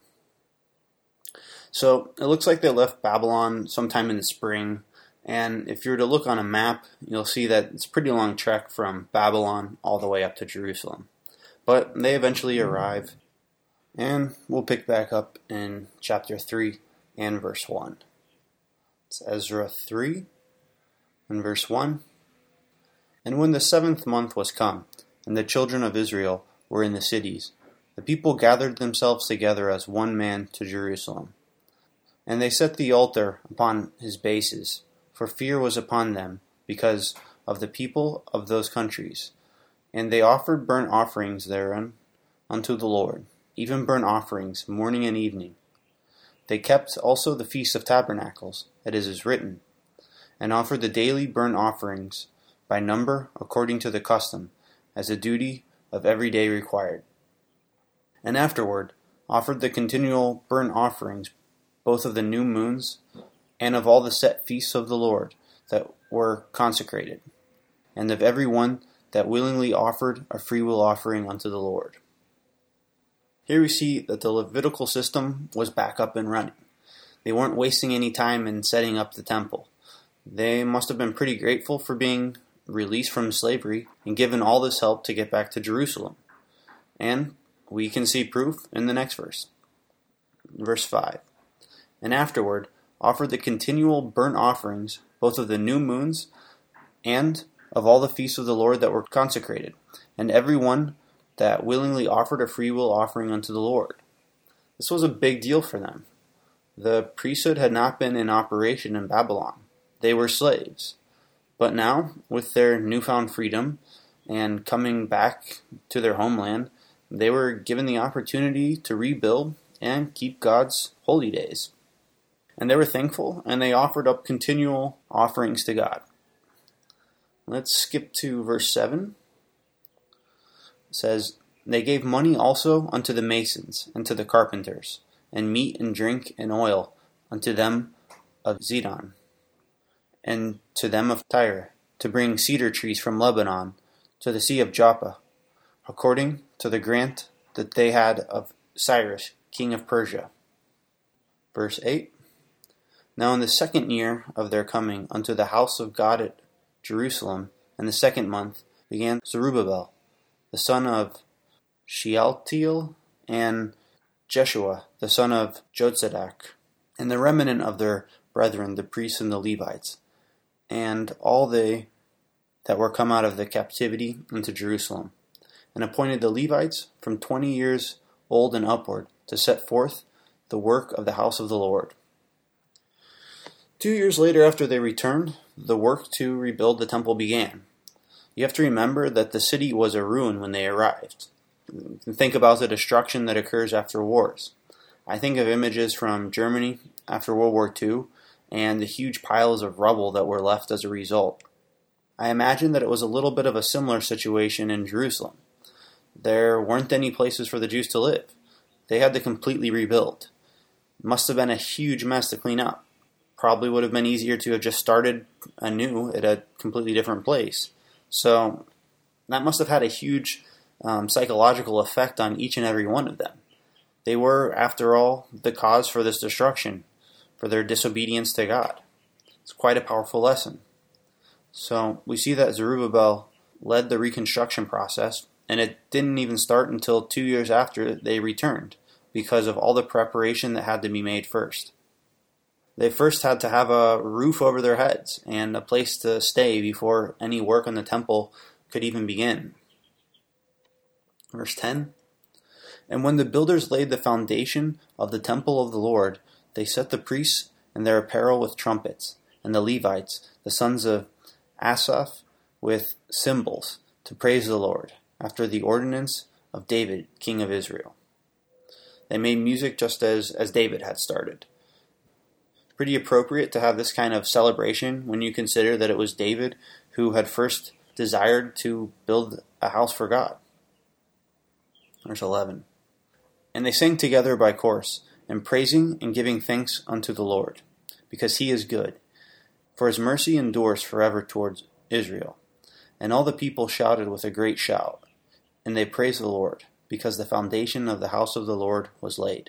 So it looks like they left Babylon sometime in the spring, and if you were to look on a map, you'll see that it's a pretty long trek from Babylon all the way up to Jerusalem. But they eventually arrive, and we'll pick back up in chapter three and verse one. It's Ezra three and verse one. And when the seventh month was come, and the children of Israel were in the cities, the people gathered themselves together as one man to Jerusalem. And they set the altar upon his bases, for fear was upon them, because of the people of those countries. And they offered burnt offerings therein unto the Lord, even burnt offerings morning and evening. They kept also the Feast of Tabernacles, as is written, and offered the daily burnt offerings by number according to the custom, as the duty of every day required. And afterward offered the continual burnt offerings, both of the new moons and of all the set feasts of the Lord that were consecrated, and of every one that willingly offered a freewill offering unto the Lord. Here we see that the Levitical system was back up and running. They weren't wasting any time in setting up the temple. They must have been pretty grateful for being released from slavery and given all this help to get back to Jerusalem. And we can see proof in the next verse. Verse five. And afterward offered the continual burnt offerings, both of the new moons and of all the feasts of the Lord that were consecrated, and every one that willingly offered a freewill offering unto the Lord. This was a big deal for them. The priesthood had not been in operation in Babylon. They were slaves. But now, with their newfound freedom and coming back to their homeland, they were given the opportunity to rebuild and keep God's holy days. And they were thankful, and they offered up continual offerings to God. Let's skip to verse seven. It says, They gave money also unto the masons and to the carpenters, and meat and drink and oil unto them of Zidon, and to them of Tyre, to bring cedar trees from Lebanon to the sea of Joppa, according to the grant that they had of Cyrus, king of Persia. Verse eight. Now in the second year of their coming unto the house of God at Jerusalem, in the second month, began Zerubbabel, the son of Shealtiel, and Jeshua, the son of Jozadak, and the remnant of their brethren, the priests and the Levites, and all they that were come out of the captivity into Jerusalem, and appointed the Levites from twenty years old and upward to set forth the work of the house of the Lord. Two years later, after they returned, the work to rebuild the temple began. You have to remember that the city was a ruin when they arrived. Think about the destruction that occurs after wars. I think of images from Germany after World War Two and the huge piles of rubble that were left as a result. I imagine that it was a little bit of a similar situation in Jerusalem. There weren't any places for the Jews to live. They had to completely rebuild. It must have been a huge mess to clean up. Probably would have been easier to have just started anew at a completely different place. So that must have had a huge um, psychological effect on each and every one of them. They were, after all, the cause for this destruction, for their disobedience to God. It's quite a powerful lesson. So we see that Zerubbabel led the reconstruction process, and it didn't even start until two years after they returned, because of all the preparation that had to be made first. They first had to have a roof over their heads and a place to stay before any work on the temple could even begin. Verse ten. And when the builders laid the foundation of the temple of the Lord, they set the priests in their apparel with trumpets, and the Levites, the sons of Asaph, with cymbals, to praise the Lord, after the ordinance of David, king of Israel. They made music just as, as David had started. Pretty appropriate to have this kind of celebration when you consider that it was David who had first desired to build a house for God. Verse eleven. And they sang together by course, and praising and giving thanks unto the Lord, because he is good, for his mercy endures forever towards Israel. And all the people shouted with a great shout, and they praised the Lord, because the foundation of the house of the Lord was laid.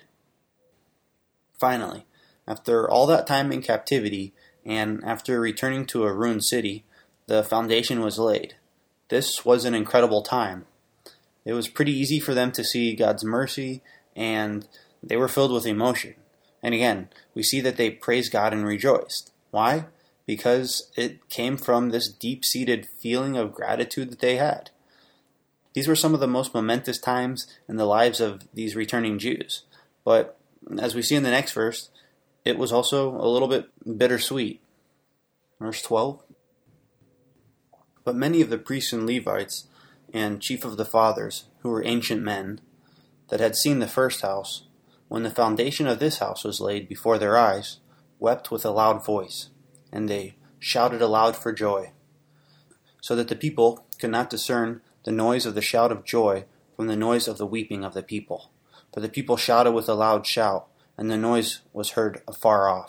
Finally, after all that time in captivity, and after returning to a ruined city, the foundation was laid. This was an incredible time. It was pretty easy for them to see God's mercy, and they were filled with emotion. And again, we see that they praised God and rejoiced. Why? Because it came from this deep-seated feeling of gratitude that they had. These were some of the most momentous times in the lives of these returning Jews. But as we see in the next verse, it was also a little bit bittersweet. Verse twelve. But many of the priests and Levites and chief of the fathers, who were ancient men, that had seen the first house, when the foundation of this house was laid before their eyes, wept with a loud voice, and they shouted aloud for joy, so that the people could not discern the noise of the shout of joy from the noise of the weeping of the people. For the people shouted with a loud shout, and the noise was heard afar off.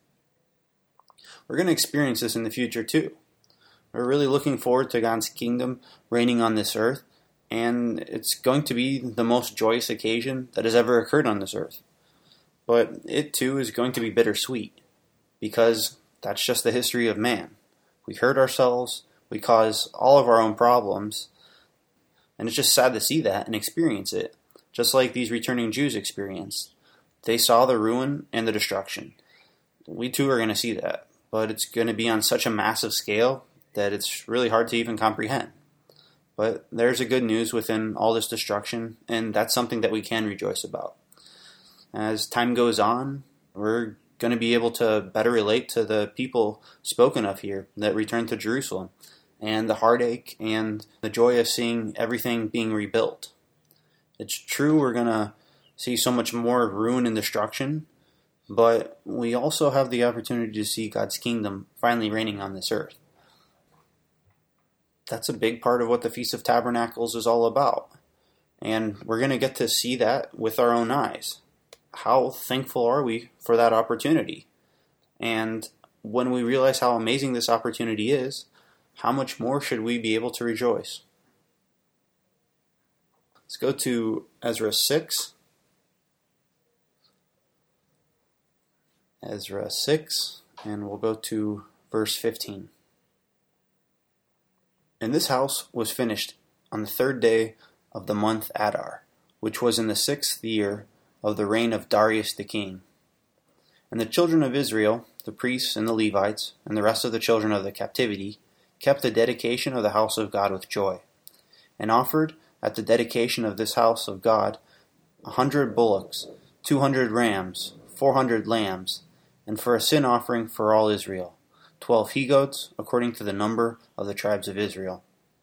We're going to experience this in the future too. We're really looking forward to God's kingdom reigning on this earth, and it's going to be the most joyous occasion that has ever occurred on this earth. But it too is going to be bittersweet, because that's just the history of man. We hurt ourselves, we cause all of our own problems, and it's just sad to see that and experience it, just like these returning Jews experienced. They saw the ruin and the destruction. We too are going to see that, but it's going to be on such a massive scale that it's really hard to even comprehend. But there's a good news within all this destruction, and that's something that we can rejoice about. As time goes on, we're going to be able to better relate to the people spoken of here that return to Jerusalem, and the heartache and the joy of seeing everything being rebuilt. It's true we're going to see so much more ruin and destruction, but we also have the opportunity to see God's kingdom finally reigning on this earth. That's a big part of what the Feast of Tabernacles is all about, and we're going to get to see that with our own eyes. How thankful are we for that opportunity? And when we realize how amazing this opportunity is, how much more should we be able to rejoice? Let's go to Ezra six. Ezra six, and we'll go to verse fifteen. And this house was finished on the third day of the month Adar, which was in the sixth year of the reign of Darius the king. And the children of Israel, the priests and the Levites, and the rest of the children of the captivity, kept the dedication of the house of God with joy, and offered at the dedication of this house of God a hundred bullocks, two hundred rams, four hundred lambs, and for a sin offering for all Israel, twelve he-goats, according to the number of the tribes of Israel.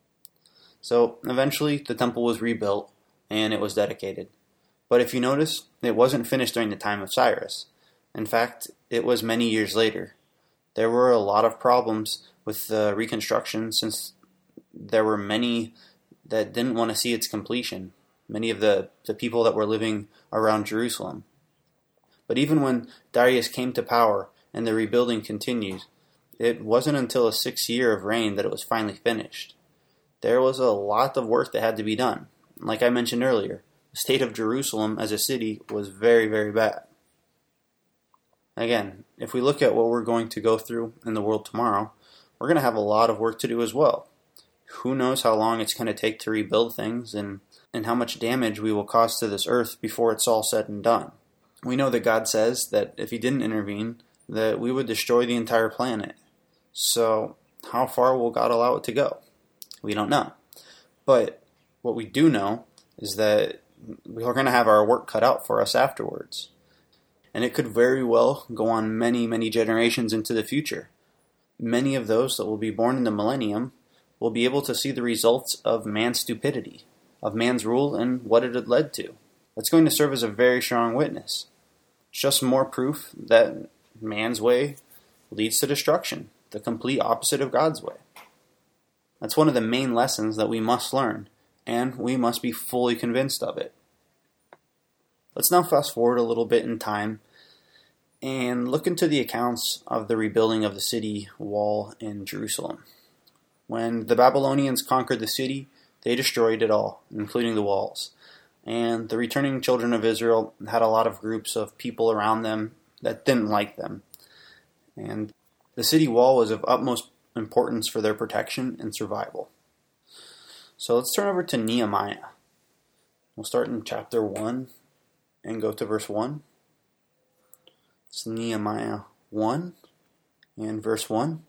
So eventually the temple was rebuilt, and it was dedicated. But if you notice, it wasn't finished during the time of Cyrus. In fact, it was many years later. There were a lot of problems with the reconstruction, since there were many that didn't want to see its completion, many of the, the people that were living around Jerusalem. But even when Darius came to power and the rebuilding continued, it wasn't until a sixth year of reign that it was finally finished. There was a lot of work that had to be done. Like I mentioned earlier, the state of Jerusalem as a city was very, very bad. Again, if we look at what we're going to go through in the world tomorrow, we're going to have a lot of work to do as well. Who knows how long it's going to take to rebuild things, and, and how much damage we will cause to this earth before it's all said and done. We know that God says that if He didn't intervene, that we would destroy the entire planet. So how far will God allow it to go? We don't know. But what we do know is that we're going to have our work cut out for us afterwards. And it could very well go on many, many generations into the future. Many of those that will be born in the millennium will be able to see the results of man's stupidity, of man's rule, and what it had led to. That's going to serve as a very strong witness. It's just more proof that man's way leads to destruction, the complete opposite of God's way. That's one of the main lessons that we must learn, and we must be fully convinced of it. Let's now fast forward a little bit in time and look into the accounts of the rebuilding of the city wall in Jerusalem. When the Babylonians conquered the city, they destroyed it all, including the walls. And the returning children of Israel had a lot of groups of people around them that didn't like them. And the city wall was of utmost importance for their protection and survival. So let's turn over to Nehemiah. We'll start in chapter one and go to verse one. It's Nehemiah one and verse one.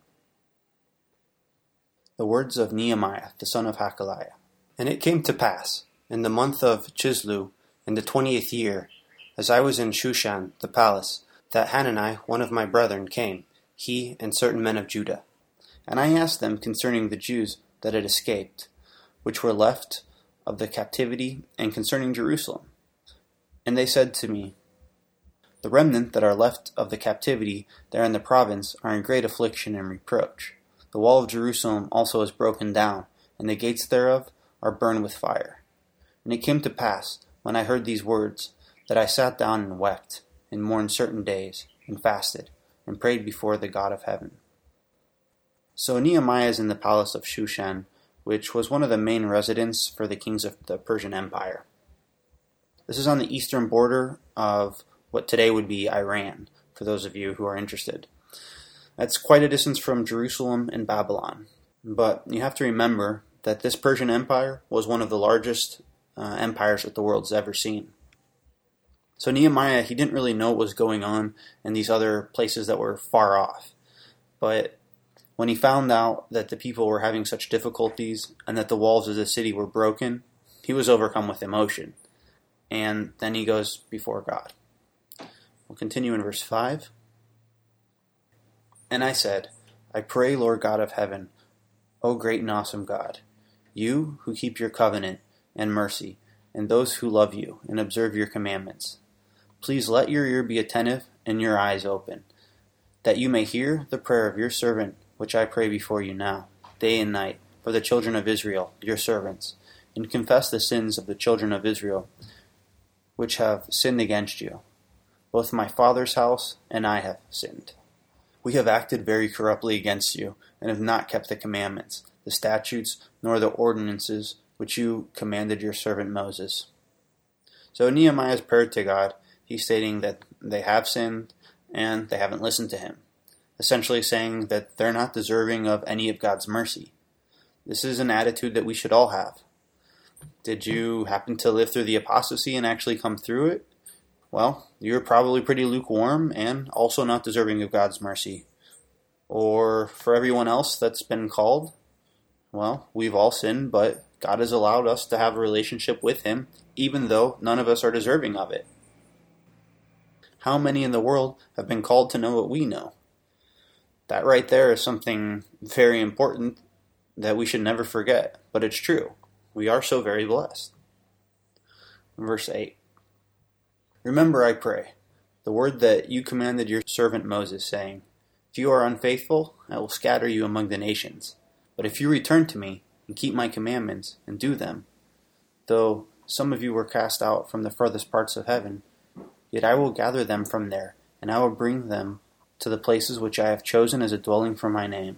The words of Nehemiah, the son of Hakaliah. And it came to pass, in the month of Chislu, in the twentieth year, as I was in Shushan, the palace, that Hanani, one of my brethren, came, he and certain men of Judah. And I asked them concerning the Jews that had escaped, which were left of the captivity, and concerning Jerusalem. And they said to me, The remnant that are left of the captivity there in the province are in great affliction and reproach. The wall of Jerusalem also is broken down, and the gates thereof are burned with fire. And it came to pass, when I heard these words, that I sat down and wept, and mourned certain days, and fasted, and prayed before the God of heaven. So Nehemiah is in the palace of Shushan, which was one of the main residences for the kings of the Persian Empire. This is on the eastern border of what today would be Iran, for those of you who are interested. That's quite a distance from Jerusalem and Babylon. But you have to remember that this Persian Empire was one of the largest uh, empires that the world's ever seen. So Nehemiah, he didn't really know what was going on in these other places that were far off. But when he found out that the people were having such difficulties and that the walls of the city were broken, he was overcome with emotion. And then he goes before God. We'll continue in verse five. And I said, I pray, Lord God of heaven, O great and awesome God, you who keep your covenant and mercy, and those who love you and observe your commandments. Please let your ear be attentive and your eyes open, that you may hear the prayer of your servant, which I pray before you now, day and night, for the children of Israel, your servants, and confess the sins of the children of Israel, which have sinned against you. Both my father's house and I have sinned. We have acted very corruptly against you, and have not kept the commandments, the statutes, nor the ordinances which you commanded your servant Moses. So in Nehemiah's prayer to God, he's stating that they have sinned and they haven't listened to him, essentially saying that they're not deserving of any of God's mercy. This is an attitude that we should all have. Did you happen to live through the apostasy and actually come through it? Well, you're probably pretty lukewarm and also not deserving of God's mercy. Or for everyone else that's been called, well, we've all sinned, but God has allowed us to have a relationship with him, even though none of us are deserving of it. How many in the world have been called to know what we know? That right there is something very important that we should never forget, but it's true. We are so very blessed. Verse eight. Remember, I pray, the word that you commanded your servant Moses, saying, if you are unfaithful, I will scatter you among the nations. But if you return to me, and keep my commandments, and do them, though some of you were cast out from the furthest parts of heaven, yet I will gather them from there, and I will bring them to the places which I have chosen as a dwelling for my name.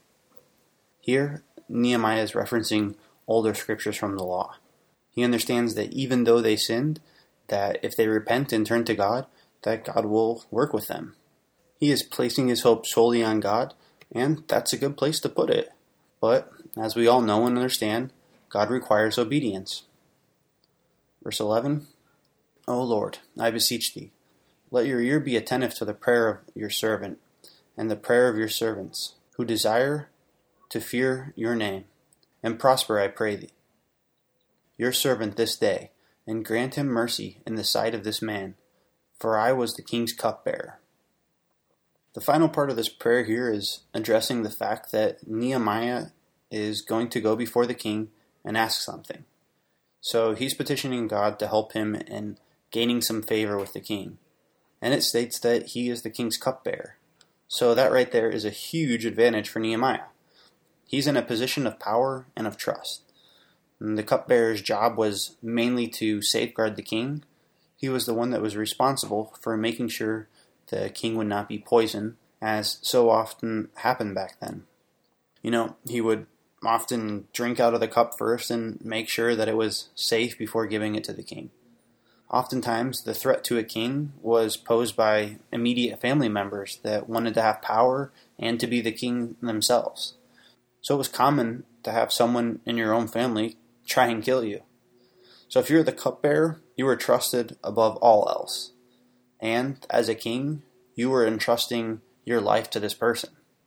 Here, Nehemiah is referencing older scriptures from the law. He understands that even though they sinned, that if they repent and turn to God, that God will work with them. He is placing his hope solely on God, and that's a good place to put it. But, as we all know and understand, God requires obedience. Verse eleven, O Lord, I beseech thee, let your ear be attentive to the prayer of your servant, and the prayer of your servants, who desire to fear your name, and prosper, I pray thee, your servant this day, and grant him mercy in the sight of this man, for I was the king's cupbearer. The final part of this prayer here is addressing the fact that Nehemiah is going to go before the king and ask something. So he's petitioning God to help him in gaining some favor with the king. And it states that he is the king's cupbearer. So that right there is a huge advantage for Nehemiah. He's in a position of power and of trust. And the cupbearer's job was mainly to safeguard the king. He was the one that was responsible for making sure the king would not be poisoned, as so often happened back then. You know, he would often drink out of the cup first and make sure that it was safe before giving it to the king. Oftentimes, the threat to a king was posed by immediate family members that wanted to have power and to be the king themselves. So it was common to have someone in your own family try and kill you. So if you're the cupbearer, you were trusted above all else. And as a king, you were entrusting your life to this person.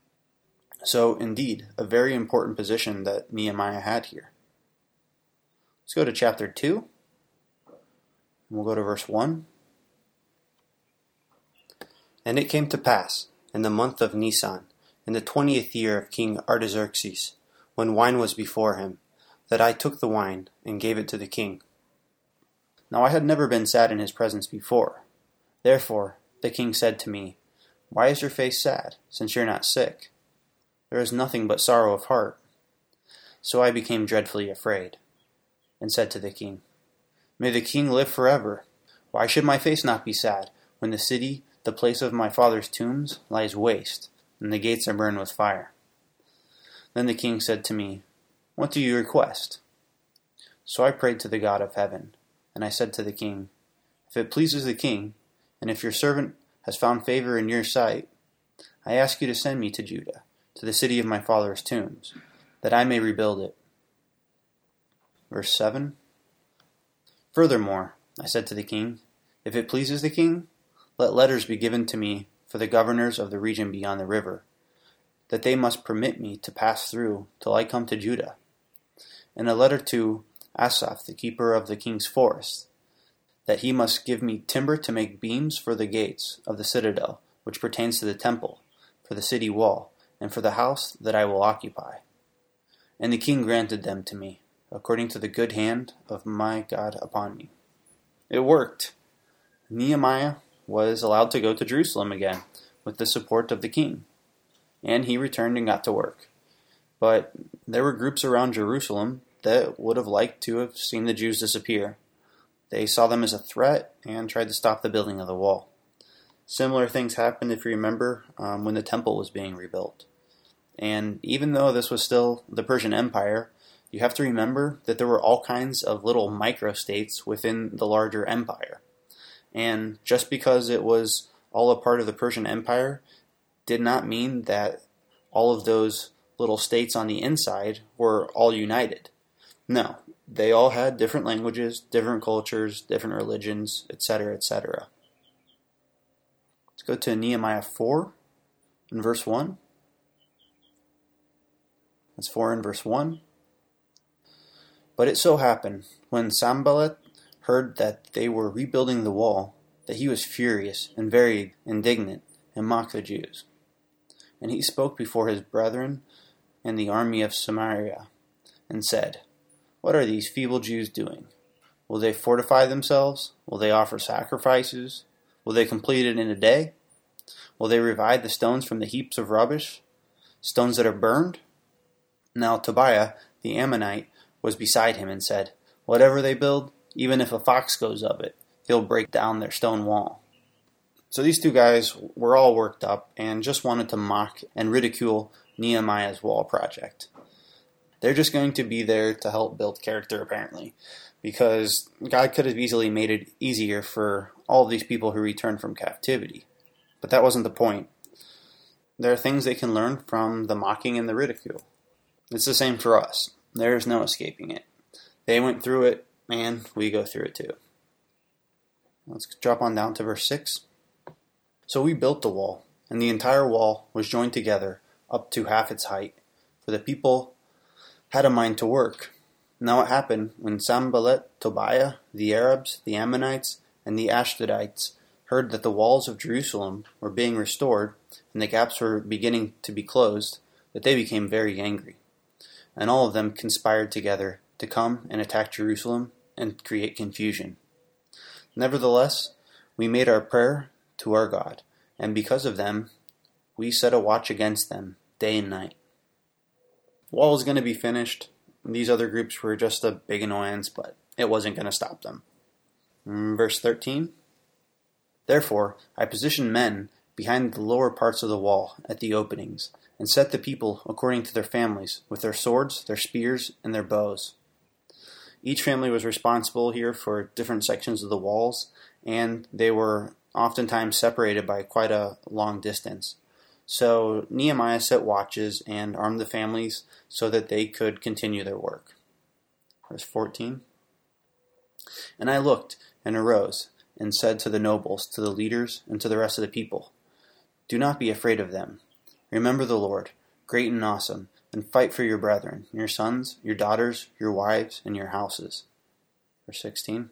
So indeed, a very important position that Nehemiah had here. Let's go to chapter two. We'll go to verse one. And it came to pass, in the month of Nisan, in the twentieth year of King Artaxerxes, when wine was before him, that I took the wine and gave it to the king. Now I had never been sad in his presence before. Therefore the king said to me, Why is your face sad, since you're not sick? There is nothing but sorrow of heart. So I became dreadfully afraid, and said to the king, May the king live forever. Why should my face not be sad, when the city, the place of my father's tombs, lies waste, and the gates are burned with fire? Then the king said to me, What do you request? So I prayed to the God of heaven, and I said to the king, If it pleases the king, and if your servant has found favor in your sight, I ask you to send me to Judah, to the city of my father's tombs, that I may rebuild it. Verse seven. Furthermore, I said to the king, if it pleases the king, let letters be given to me for the governors of the region beyond the river, that they must permit me to pass through till I come to Judah, and a letter to Asaph, the keeper of the king's forest, that he must give me timber to make beams for the gates of the citadel, which pertains to the temple, for the city wall, and for the house that I will occupy. And the king granted them to me, according to the good hand of my God upon me. It worked. Nehemiah was allowed to go to Jerusalem again, with the support of the king, and he returned and got to work. But there were groups around Jerusalem that would have liked to have seen the Jews disappear. They saw them as a threat and tried to stop the building of the wall. Similar things happened, if you remember, um, when the temple was being rebuilt. And even though this was still the Persian Empire, you have to remember that there were all kinds of little micro-states within the larger empire. And just because it was all a part of the Persian Empire did not mean that all of those little states on the inside were all united. No, they all had different languages, different cultures, different religions, et cetera, et cetera. Let's go to Nehemiah four in verse one. That's four in verse one. But it so happened, when Sanballat heard that they were rebuilding the wall, that he was furious and very indignant and mocked the Jews. And he spoke before his brethren and the army of Samaria, and said, what are these feeble Jews doing? Will they fortify themselves? Will they offer sacrifices? Will they complete it in a day? Will they revive the stones from the heaps of rubbish, stones that are burned? Now Tobiah the Ammonite was beside him and said, whatever they build, even if a fox goes up it, he'll break down their stone wall. So these two guys were all worked up and just wanted to mock and ridicule Nehemiah's wall project. They're just going to be there to help build character, apparently, because God could have easily made it easier for all of these people who returned from captivity. But that wasn't the point. There are things they can learn from the mocking and the ridicule. It's the same for us. There's no escaping it. They went through it, and we go through it too. Let's drop on down to verse six. So we built the wall, and the entire wall was joined together up to half its height, for the people had a mind to work. Now it happened, when Sanballat, Tobiah, the Arabs, the Ammonites, and the Ashdodites heard that the walls of Jerusalem were being restored, and the gaps were beginning to be closed, that they became very angry. And all of them conspired together to come and attack Jerusalem and create confusion. Nevertheless, we made our prayer to our God, and because of them, we set a watch against them day and night. The wall was going to be finished. These other groups were just a big annoyance, but it wasn't going to stop them. Verse thirteen. Therefore, I positioned men behind the lower parts of the wall at the openings, and set the people according to their families, with their swords, their spears, and their bows. Each family was responsible here for different sections of the walls, and they were oftentimes separated by quite a long distance. So Nehemiah set watches and armed the families so that they could continue their work. Verse fourteen. And I looked and arose and said to the nobles, to the leaders, and to the rest of the people, do not be afraid of them. Remember the Lord, great and awesome, and fight for your brethren, your sons, your daughters, your wives, and your houses. Verse sixteen.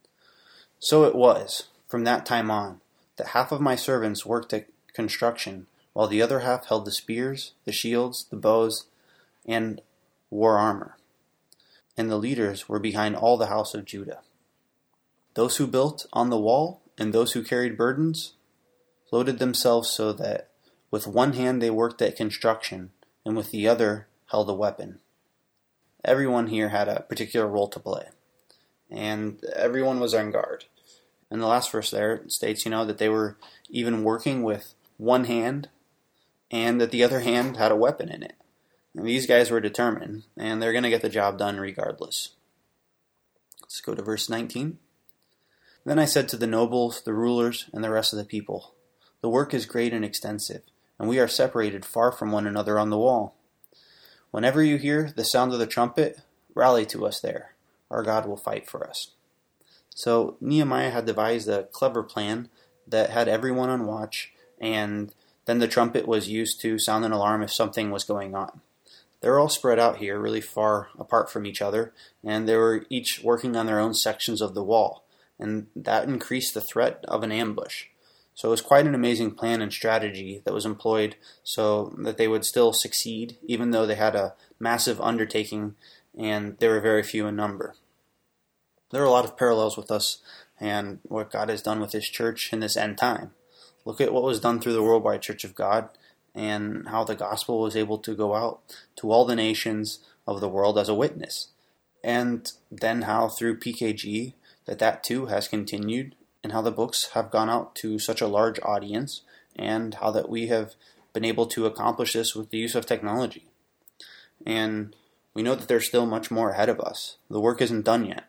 So it was, from that time on, that half of my servants worked at construction, while the other half held the spears, the shields, the bows, and wore armor. And the leaders were behind all the house of Judah. Those who built on the wall and those who carried burdens loaded themselves so that with one hand they worked at construction and with the other held a weapon. Everyone here had a particular role to play, and everyone was on guard. And the last verse there states, you know, that they were even working with one hand and that the other hand had a weapon in it. And these guys were determined, and they're going to get the job done regardless. Let's go to verse nineteen. Then I said to the nobles, the rulers, and the rest of the people, "The work is great and extensive, and we are separated far from one another on the wall. Whenever you hear the sound of the trumpet, rally to us there. Our God will fight for us." So Nehemiah had devised a clever plan that had everyone on watch, and then the trumpet was used to sound an alarm if something was going on. They were all spread out here, really far apart from each other, and they were each working on their own sections of the wall, and that increased the threat of an ambush. So it was quite an amazing plan and strategy that was employed so that they would still succeed, even though they had a massive undertaking and they were very few in number. There are a lot of parallels with us and what God has done with His church in this end time. Look at what was done through the Worldwide Church of God and how the gospel was able to go out to all the nations of the world as a witness. And then how through P K G that that too has continued, and how the books have gone out to such a large audience, and how that we have been able to accomplish this with the use of technology. And we know that there's still much more ahead of us. The work isn't done yet.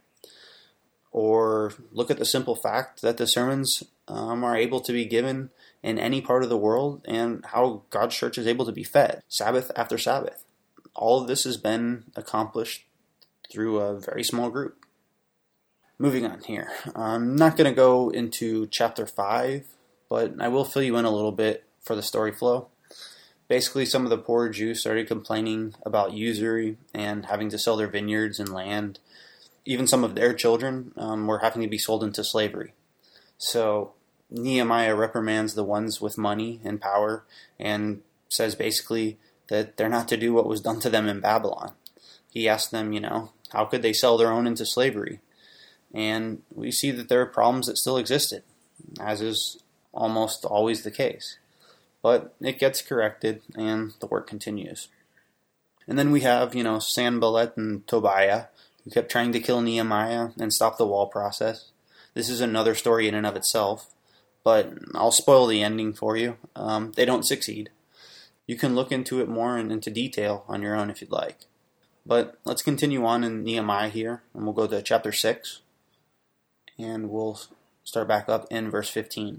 Or look at the simple fact that the sermons um, are able to be given in any part of the world, and how God's church is able to be fed Sabbath after Sabbath. All of this has been accomplished through a very small group. Moving on here. I'm not going to go into chapter five, but I will fill you in a little bit for the story flow. Basically, some of the poor Jews started complaining about usury and having to sell their vineyards and land. Even some of their children um, were having to be sold into slavery. So Nehemiah reprimands the ones with money and power and says basically that they're not to do what was done to them in Babylon. He asked them, you know, how could they sell their own into slavery? And we see that there are problems that still existed, as is almost always the case. But it gets corrected, and the work continues. And then we have, you know, Sanballat and Tobiah, who kept trying to kill Nehemiah and stop the wall process. This is another story in and of itself, but I'll spoil the ending for you. Um, they don't succeed. You can look into it more and into detail on your own if you'd like. But let's continue on in Nehemiah here, and we'll go to chapter six. And we'll start back up in verse fifteen.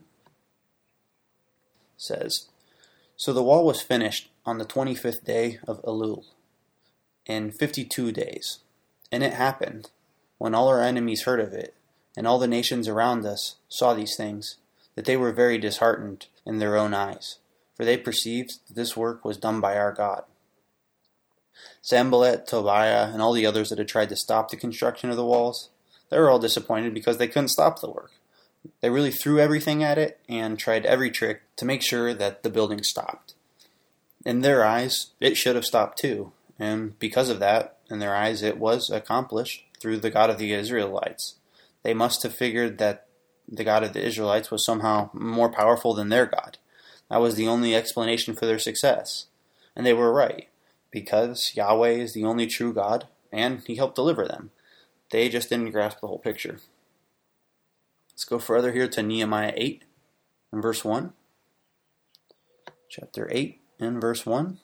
It says, "So the wall was finished on the twenty-fifth day of Elul, in fifty-two days. And it happened, when all our enemies heard of it, and all the nations around us saw these things, that they were very disheartened in their own eyes, for they perceived that this work was done by our God." Sanballat, Tobiah, and all the others that had tried to stop the construction of the walls, they were all disappointed because they couldn't stop the work. They really threw everything at it and tried every trick to make sure that the building stopped. In their eyes, it should have stopped too, and because of that, in their eyes, it was accomplished through the God of the Israelites. They must have figured that the God of the Israelites was somehow more powerful than their God. That was the only explanation for their success. And they were right, because Yahweh is the only true God, and He helped deliver them. They just didn't grasp the whole picture. Let's go further here to Nehemiah eight and verse one. Chapter eight and verse one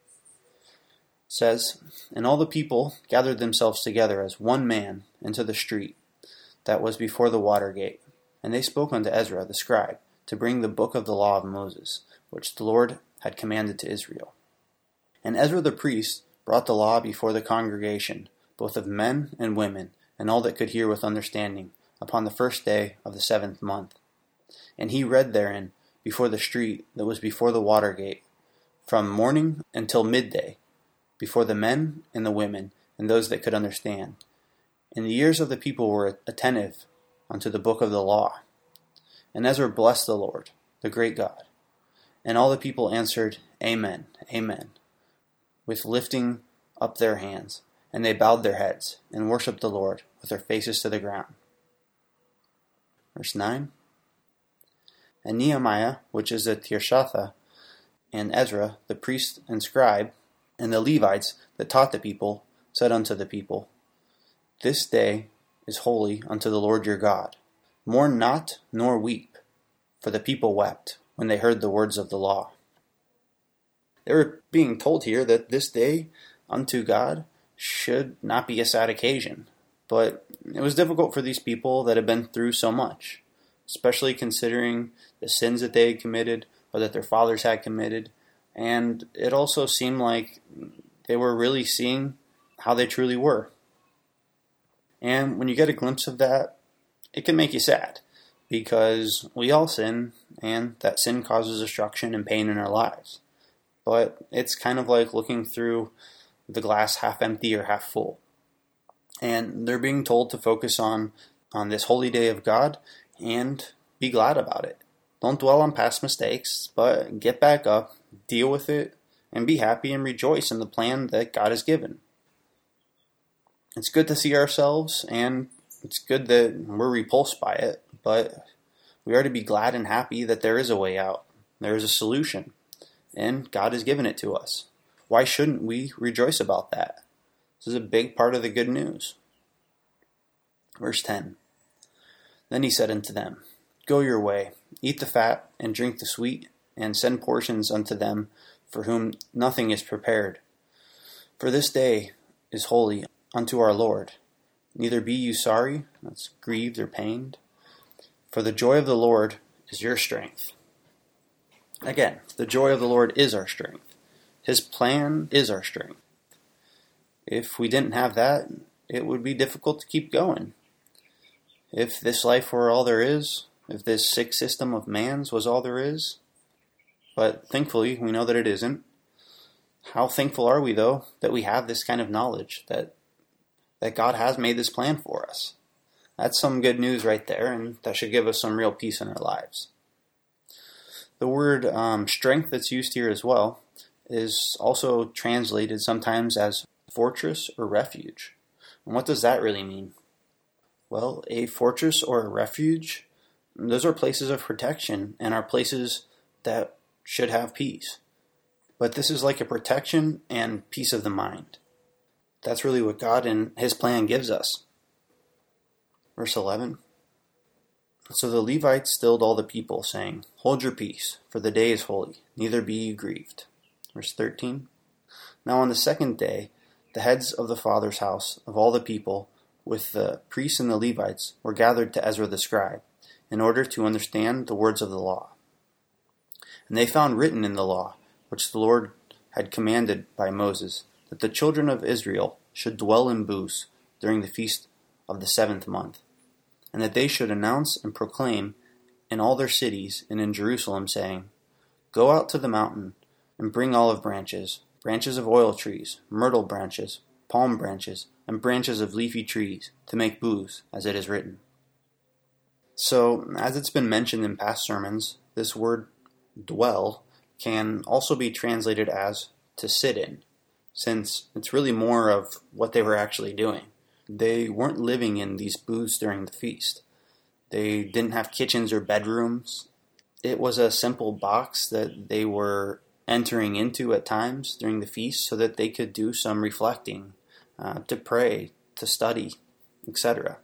says, "And all the people gathered themselves together as one man into the street that was before the water gate. And they spoke unto Ezra the scribe to bring the book of the law of Moses, which the Lord had commanded to Israel. And Ezra the priest brought the law before the congregation, both of men and women, and all that could hear with understanding, upon the first day of the seventh month. And he read therein before the street that was before the water gate, from morning until midday, before the men and the women, and those that could understand. And the ears of the people were attentive unto the book of the law. And Ezra blessed the Lord, the great God. And all the people answered, Amen, Amen, with lifting up their hands. And they bowed their heads, and worshipped the Lord, with their faces to the ground." Verse nine. "And Nehemiah, which is a Tirshatha, and Ezra, the priest and scribe, and the Levites that taught the people, said unto the people, This day is holy unto the Lord your God. Mourn not, nor weep. For the people wept, when they heard the words of the law." They were being told here that this day unto God should not be a sad occasion, But it was difficult for these people that had been through so much, especially considering the sins that they had committed or that their fathers had committed. And it also seemed like they were really seeing how they truly were. And when you get a glimpse of that, it can make you sad, because we all sin, and that sin causes destruction and pain in our lives. But it's kind of like looking through the glass half empty or half full. And they're being told to focus on, on this holy day of God and be glad about it. Don't dwell on past mistakes, but get back up, deal with it, and be happy and rejoice in the plan that God has given. It's good to see ourselves, and it's good that we're repulsed by it, but we are to be glad and happy that there is a way out. There is a solution, and God has given it to us. Why shouldn't we rejoice about that? This is a big part of the good news. Verse ten. Then he said unto them, Go your way, eat the fat, and drink the sweet, and send portions unto them for whom nothing is prepared. For this day is holy unto our Lord. Neither be you sorry, that's grieved or pained, for the joy of the Lord is your strength. Again, the joy of the Lord is our strength. His plan is our strength. If we didn't have that, it would be difficult to keep going. If this life were all there is, if this sick system of man's was all there is, but thankfully we know that it isn't. How thankful are we, though, that we have this kind of knowledge, that that God has made this plan for us. That's some good news right there, and that should give us some real peace in our lives. The word um, strength that's used here as well is also translated sometimes as fortress or refuge. And what does that really mean? Well, a fortress or a refuge, those are places of protection and are places that should have peace. But this is like a protection and peace of the mind. That's really what God and His plan gives us. Verse eleven. So the Levites stilled all the people, saying, Hold your peace, for the day is holy, neither be ye grieved. Verse thirteen. Now on the second day, the heads of the father's house of all the people, with the priests and the Levites, were gathered to Ezra the scribe, in order to understand the words of the law. And they found written in the law, which the Lord had commanded by Moses, that the children of Israel should dwell in booths during the feast of the seventh month, and that they should announce and proclaim in all their cities and in Jerusalem, saying, Go out to the mountain, and bring olive branches, branches of oil trees, myrtle branches, palm branches, and branches of leafy trees, to make booths, as it is written. So, as it's been mentioned in past sermons, this word dwell can also be translated as to sit in, since it's really more of what they were actually doing. They weren't living in these booths during the feast. They didn't have kitchens or bedrooms. It was a simple box that they were entering into at times during the feast so that they could do some reflecting, uh, to pray, to study, et cetera.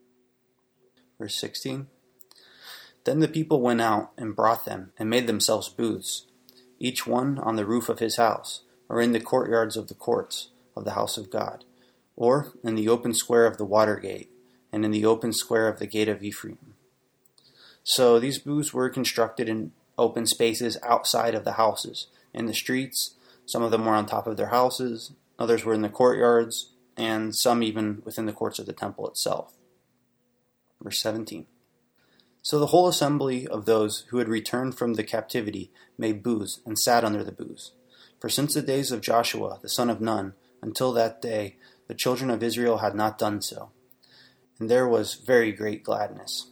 Verse sixteen. Then the people went out and brought them and made themselves booths, each one on the roof of his house, or in the courtyards of the courts of the house of God, or in the open square of the water gate, and in the open square of the gate of Ephraim. So these booths were constructed in open spaces outside of the houses, in the streets. Some of them were on top of their houses, others were in the courtyards, and some even within the courts of the temple itself. Verse seventeen. So the whole assembly of those who had returned from the captivity made booths and sat under the booths. For since the days of Joshua the son of Nun, until that day, the children of Israel had not done so. And there was very great gladness.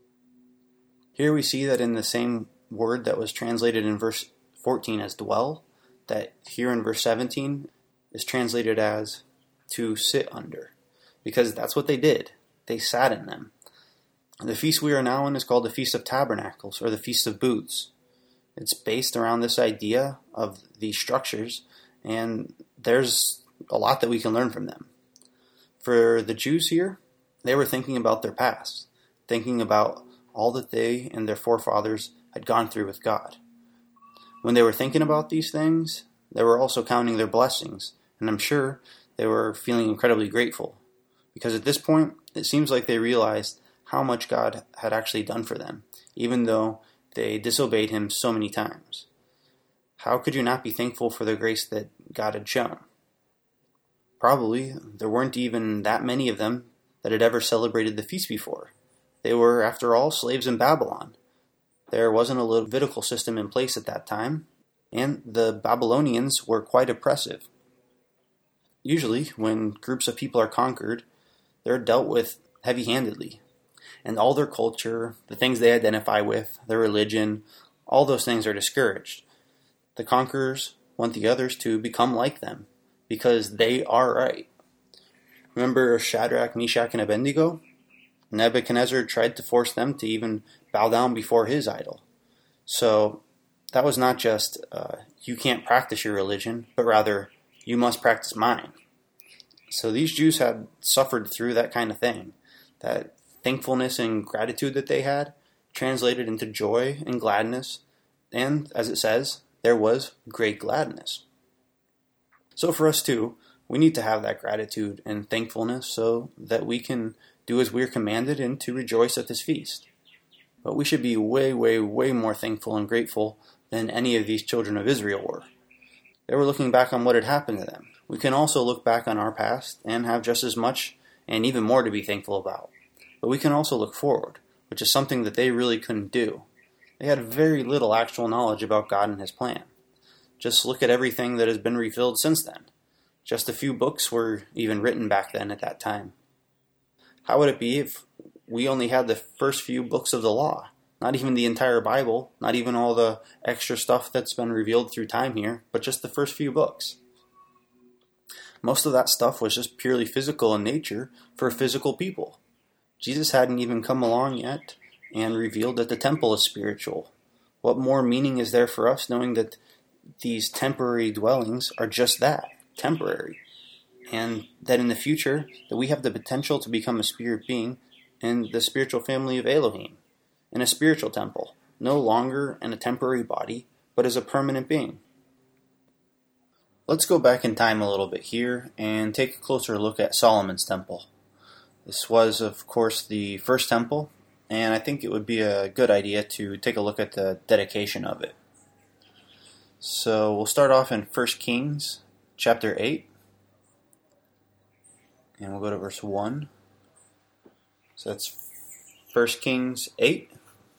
Here we see that in the same word that was translated in verse fourteen as dwell, that here in verse seventeen is translated as to sit under. Because that's what they did. They sat in them. The feast we are now in is called the Feast of Tabernacles, or the Feast of Booths. It's based around this idea of these structures, and there's a lot that we can learn from them. For the Jews here, they were thinking about their past, thinking about all that they and their forefathers had gone through with God. When they were thinking about these things, they were also counting their blessings, and I'm sure they were feeling incredibly grateful because at this point, it seems like they realized how much God had actually done for them, even though they disobeyed him so many times. How could you not be thankful for the grace that God had shown? Probably there weren't even that many of them that had ever celebrated the feast before. They were, after all, slaves in Babylon. There wasn't a Levitical system in place at that time, and the Babylonians were quite oppressive. Usually, when groups of people are conquered, they're dealt with heavy-handedly, and all their culture, the things they identify with, their religion, all those things are discouraged. The conquerors want the others to become like them, because they are right. Remember Shadrach, Meshach, and Abednego? Nebuchadnezzar tried to force them to even bow down before his idol. So that was not just, uh, you can't practice your religion, but rather, you must practice mine. So these Jews had suffered through that kind of thing. That thankfulness and gratitude that they had translated into joy and gladness. And, as it says, there was great gladness. So for us too, we need to have that gratitude and thankfulness so that we can do as we are commanded and to rejoice at this feast. But we should be way, way, way more thankful and grateful than any of these children of Israel were. They were looking back on what had happened to them. We can also look back on our past and have just as much and even more to be thankful about. But we can also look forward, which is something that they really couldn't do. They had very little actual knowledge about God and his plan. Just look at everything that has been revealed since then. Just a few books were even written back then at that time. How would it be if we only had the first few books of the law? Not even the entire Bible, not even all the extra stuff that's been revealed through time here, but just the first few books. Most of that stuff was just purely physical in nature for physical people. Jesus hadn't even come along yet and revealed that the temple is spiritual. What more meaning is there for us knowing that these temporary dwellings are just that, temporary? And that in the future, that we have the potential to become a spirit being in the spiritual family of Elohim, in a spiritual temple, no longer in a temporary body, but as a permanent being. Let's go back in time a little bit here and take a closer look at Solomon's temple. This was, of course, the first temple, and I think it would be a good idea to take a look at the dedication of it. So we'll start off in First Kings chapter eight. And we'll go to verse one. So that's First Kings eight.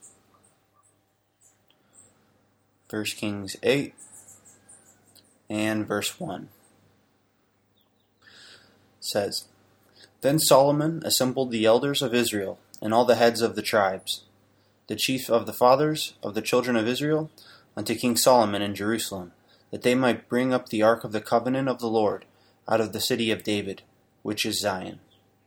First Kings eight. And verse one. It says, Then Solomon assembled the elders of Israel, and all the heads of the tribes, the chief of the fathers of the children of Israel, unto King Solomon in Jerusalem, that they might bring up the ark of the covenant of the Lord out of the city of David, which is Zion.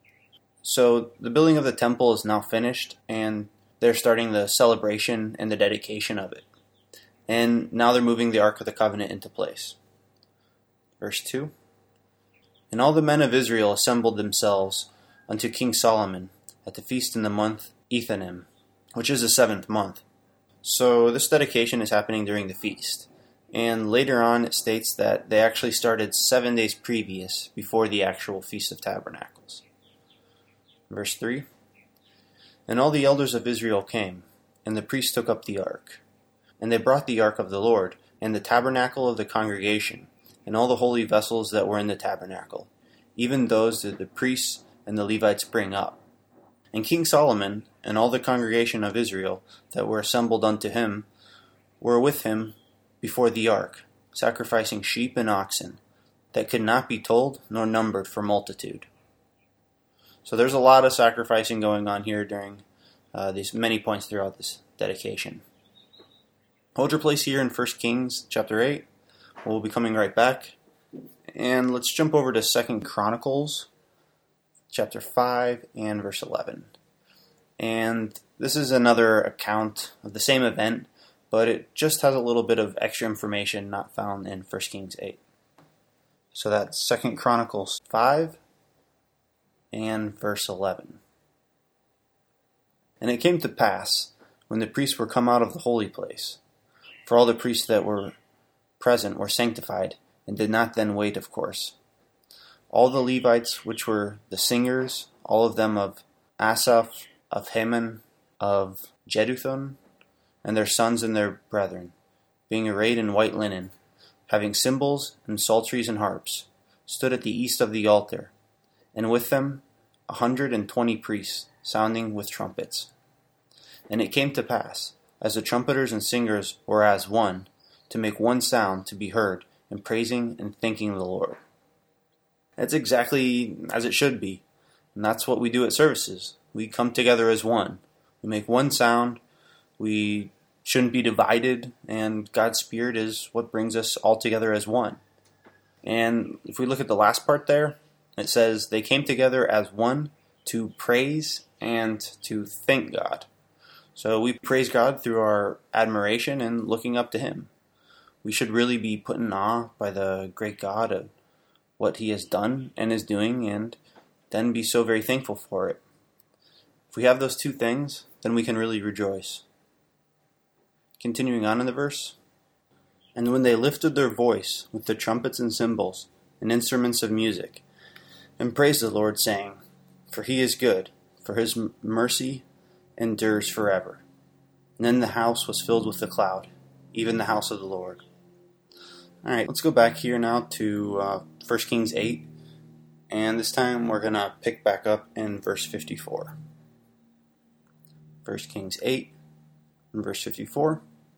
So the building of the temple is now finished, and they're starting the celebration and the dedication of it. And now they're moving the Ark of the Covenant into place. Verse two. And all the men of Israel assembled themselves unto King Solomon at the feast in the month Ethanim, which is the seventh month. So this dedication is happening during the feast. And later on it states that they actually started seven days previous before the actual Feast of Tabernacles. Verse three. And all the elders of Israel came, and the priests took up the ark. And they brought the ark of the Lord, and the tabernacle of the congregation, and all the holy vessels that were in the tabernacle, even those that the priests and the Levites bring up. And King Solomon, and all the congregation of Israel that were assembled unto him, were with him before the ark, sacrificing sheep and oxen, that could not be told nor numbered for multitude. So there's a lot of sacrificing going on here during uh, these many points throughout this dedication. Hold your place here in First Kings chapter eight. We'll be coming right back. And let's jump over to Second Chronicles chapter five and verse eleven. And this is another account of the same event, but it just has a little bit of extra information not found in First Kings eight. So that's Second Chronicles five and verse eleven. And it came to pass, when the priests were come out of the holy place, for all the priests that were present were sanctified, and did not then wait, of course. All the Levites, which were the singers, all of them of Asaph, of Heman, of Jeduthun, and their sons and their brethren, being arrayed in white linen, having cymbals and psalteries and harps, stood at the east of the altar, and with them a hundred and twenty priests, sounding with trumpets. And it came to pass, as the trumpeters and singers were as one, to make one sound to be heard in praising and thanking the Lord. That's exactly as it should be, and that's what we do at services. We come together as one. We make one sound. We shouldn't be divided, and God's Spirit is what brings us all together as one. And if we look at the last part there, it says, they came together as one to praise and to thank God. So we praise God through our admiration and looking up to Him. We should really be put in awe by the great God of what He has done and is doing, and then be so very thankful for it. If we have those two things, then we can really rejoice. Continuing on in the verse, and when they lifted their voice with the trumpets and cymbals and instruments of music, and praised the Lord, saying, for He is good, for His mercy endures forever. And then the house was filled with the cloud, even the house of the Lord. Alright, let's go back here now to uh, First Kings eight, and this time we're going to pick back up in verse fifty-four. First Kings eight, and verse fifty-four.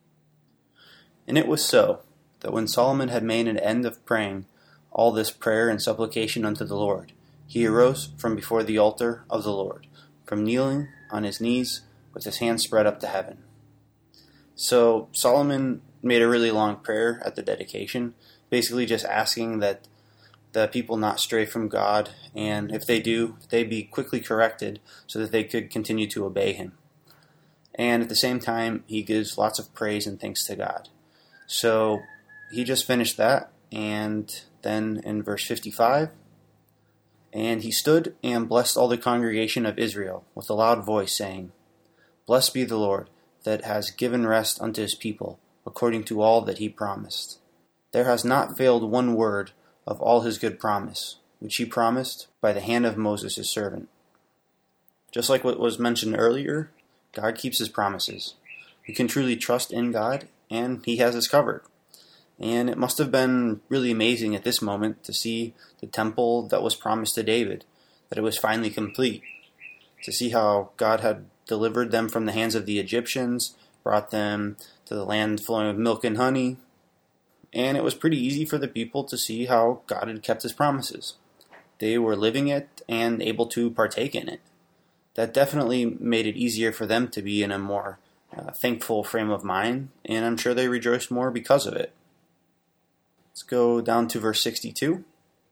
And it was so, that when Solomon had made an end of praying all this prayer and supplication unto the Lord, he arose from before the altar of the Lord, from kneeling on his knees with his hands spread up to heaven. So Solomon made a really long prayer at the dedication, basically just asking that the people not stray from God, and if they do, they be quickly corrected so that they could continue to obey Him. And at the same time, he gives lots of praise and thanks to God. So he just finished that, and then in verse fifty-five, and he stood and blessed all the congregation of Israel with a loud voice, saying, Blessed be the Lord, that has given rest unto His people, according to all that He promised. There has not failed one word of all His good promise, which He promised by the hand of Moses His servant. Just like what was mentioned earlier, God keeps His promises. We can truly trust in God, and He has us covered. And it must have been really amazing at this moment to see the temple that was promised to David, that it was finally complete. To see how God had delivered them from the hands of the Egyptians, brought them to the land flowing with milk and honey. And it was pretty easy for the people to see how God had kept His promises. They were living it and able to partake in it. That definitely made it easier for them to be in a more uh, thankful frame of mind, and I'm sure they rejoiced more because of it. Let's go down to verse sixty-two.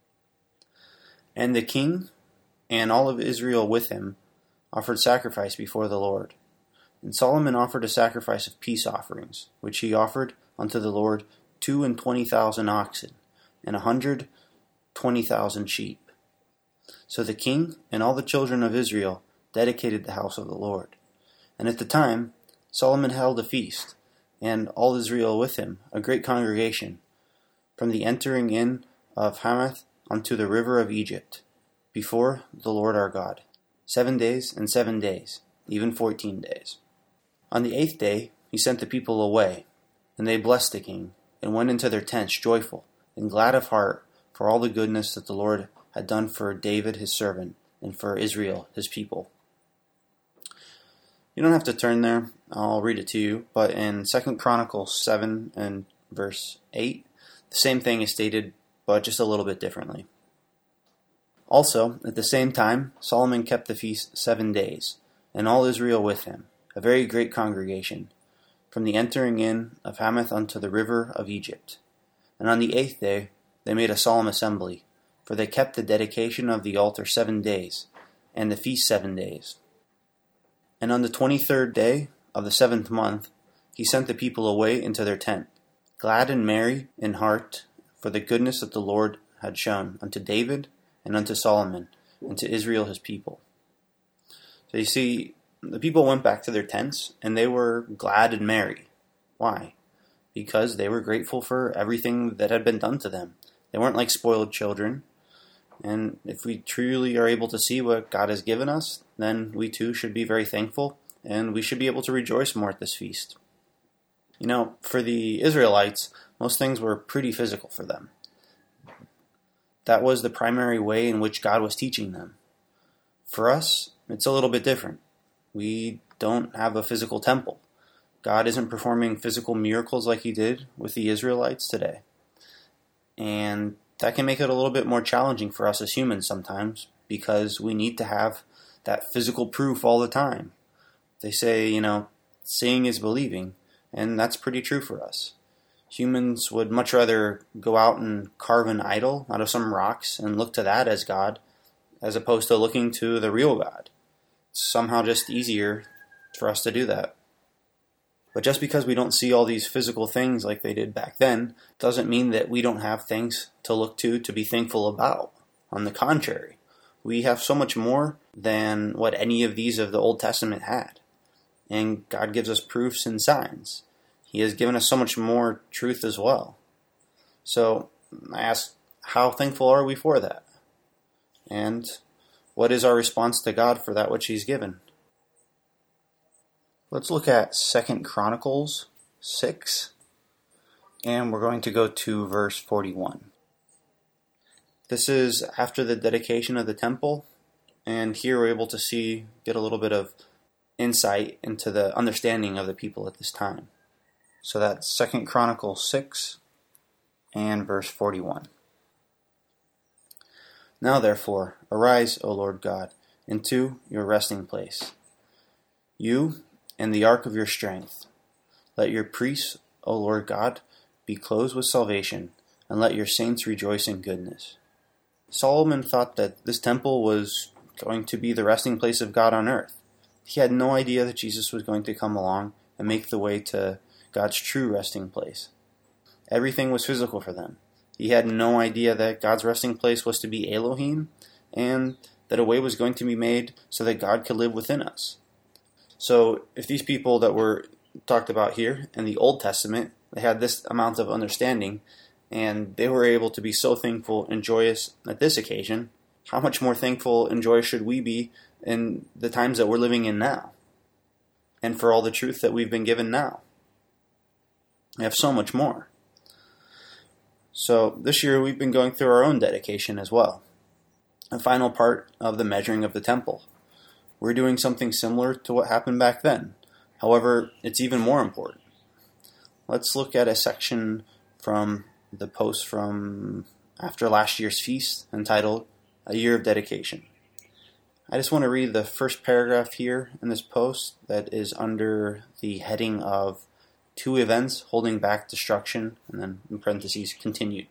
And the king and all of Israel with him offered sacrifice before the Lord. And Solomon offered a sacrifice of peace offerings, which he offered unto the Lord two and twenty thousand oxen, and a hundred twenty thousand sheep. So the king and all the children of Israel dedicated the house of the Lord. And at the time Solomon held a feast, and all Israel with him, a great congregation, from the entering in of Hamath unto the river of Egypt, before the Lord our God, seven days and seven days, even fourteen days. On the eighth day he sent the people away, and they blessed the king, and went into their tents joyful and glad of heart for all the goodness that the Lord had done for David his servant, and for Israel his people. You don't have to turn there, I'll read it to you, but in Second Chronicles seven and verse eight, the same thing is stated, but just a little bit differently. Also, at the same time, Solomon kept the feast seven days, and all Israel with him, a very great congregation, from the entering in of Hamath unto the river of Egypt. And on the eighth day they made a solemn assembly, for they kept the dedication of the altar seven days, and the feast seven days. And on the twenty-third day of the seventh month he sent the people away into their tent, glad and merry in heart, for the goodness that the Lord had shown unto David and unto Solomon, and to Israel his people. So you see, the people went back to their tents, and they were glad and merry. Why? Because they were grateful for everything that had been done to them. They weren't like spoiled children. And if we truly are able to see what God has given us, then we too should be very thankful, and we should be able to rejoice more at this feast. You know, for the Israelites, most things were pretty physical for them. That was the primary way in which God was teaching them. For us, it's a little bit different. We don't have a physical temple. God isn't performing physical miracles like he did with the Israelites today. And that can make it a little bit more challenging for us as humans sometimes, because we need to have that physical proof all the time. They say, you know, seeing is believing, and that's pretty true for us. Humans would much rather go out and carve an idol out of some rocks and look to that as God, as opposed to looking to the real God. It's somehow just easier for us to do that. But just because we don't see all these physical things like they did back then, doesn't mean that we don't have things to look to to be thankful about. On the contrary, we have so much more than what any of these of the Old Testament had. And God gives us proofs and signs. He has given us so much more truth as well. So I ask, how thankful are we for that? And what is our response to God for that which he's given? Let's look at Second Chronicles six, and we're going to go to verse forty-one. This is after the dedication of the temple, and here we're able to see, get a little bit of insight into the understanding of the people at this time. So that's Second Chronicles six and verse forty-one. Now therefore, arise, O Lord God, into your resting place, you and the ark of your strength. Let your priests, O Lord God, be clothed with salvation, and let your saints rejoice in goodness. Solomon thought that this temple was going to be the resting place of God on earth. He had no idea that Jesus was going to come along and make the way to God's true resting place. Everything was physical for them. He had no idea that God's resting place was to be Elohim, and that a way was going to be made so that God could live within us. So if these people that were talked about here in the Old Testament, they had this amount of understanding, and they were able to be so thankful and joyous at this occasion, how much more thankful and joyous should we be in the times that we're living in now, and for all the truth that we've been given now? We have so much more. So this year we've been going through our own dedication as well, a final part of the measuring of the temple. We're doing something similar to what happened back then. However, it's even more important. Let's look at a section from the post from after last year's feast entitled A Year of Dedication. I just want to read the first paragraph here in this post that is under the heading of Two Events Holding Back Destruction, and then in parentheses, continued.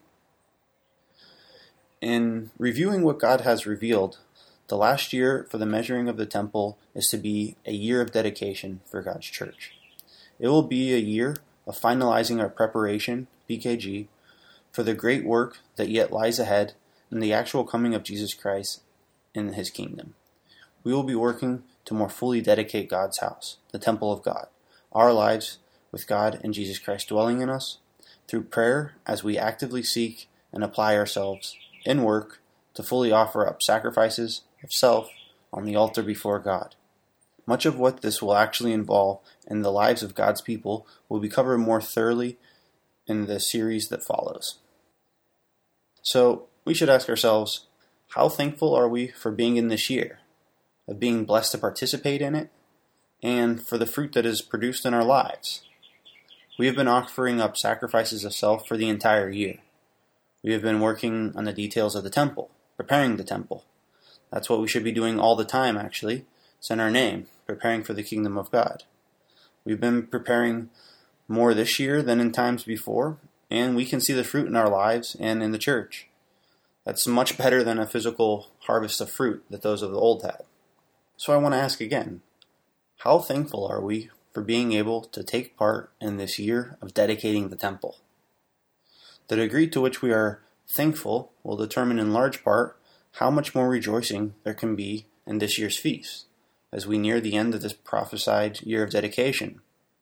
In reviewing what God has revealed, the last year for the measuring of the temple is to be a year of dedication for God's church. It will be a year of finalizing our preparation, B K G, for the great work that yet lies ahead in the actual coming of Jesus Christ in his kingdom. We will be working to more fully dedicate God's house, the temple of God, our lives with God and Jesus Christ dwelling in us, through prayer as we actively seek and apply ourselves in work to fully offer up sacrifices of self on the altar before God. Much of what this will actually involve in the lives of God's people will be covered more thoroughly in the series that follows. So we should ask ourselves, how thankful are we for being in this year, of being blessed to participate in it, and for the fruit that is produced in our lives? We have been offering up sacrifices of self for the entire year. We have been working on the details of the temple, preparing the temple. That's what we should be doing all the time, actually. It's in our name, preparing for the kingdom of God. We've been preparing more this year than in times before, and we can see the fruit in our lives and in the church. That's much better than a physical harvest of fruit that those of the old had. So I want to ask again, how thankful are we for being able to take part in this year of dedicating the temple? The degree to which we are thankful will determine in large part how much more rejoicing there can be in this year's feast, as we near the end of this prophesied year of dedication.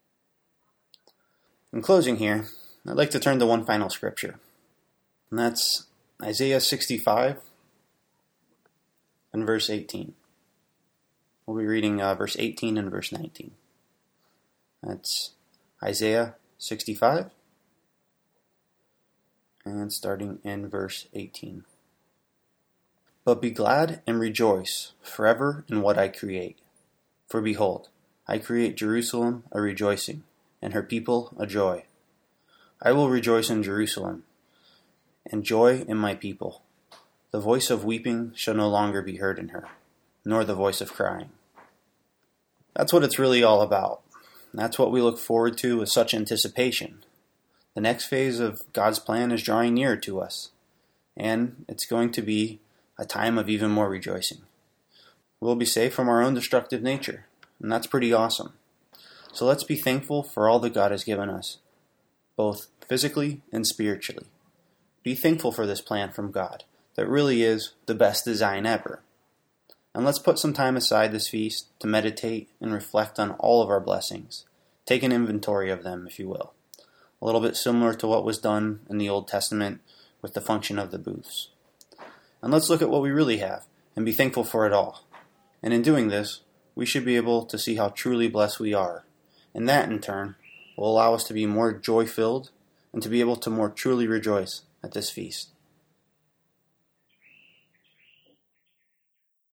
In closing here, I'd like to turn to one final scripture, and that's Isaiah sixty-five, and verse eighteen. We'll be reading uh, verse eighteen and verse nineteen. That's Isaiah sixty-five, and starting in verse eighteen. But be glad and rejoice forever in what I create. For behold, I create Jerusalem a rejoicing, and her people a joy. I will rejoice in Jerusalem, and joy in my people. The voice of weeping shall no longer be heard in her, nor the voice of crying. That's what it's really all about. That's what we look forward to with such anticipation. The next phase of God's plan is drawing nearer to us, and it's going to be a time of even more rejoicing. We'll be safe from our own destructive nature, and that's pretty awesome. So let's be thankful for all that God has given us, both physically and spiritually. Be thankful for this plan from God that really is the best design ever. And let's put some time aside this feast to meditate and reflect on all of our blessings. Take an inventory of them, if you will. A little bit similar to what was done in the Old Testament with the function of the booths. And let's look at what we really have and be thankful for it all. And in doing this, we should be able to see how truly blessed we are. And that, in turn, will allow us to be more joy-filled and to be able to more truly rejoice at this feast.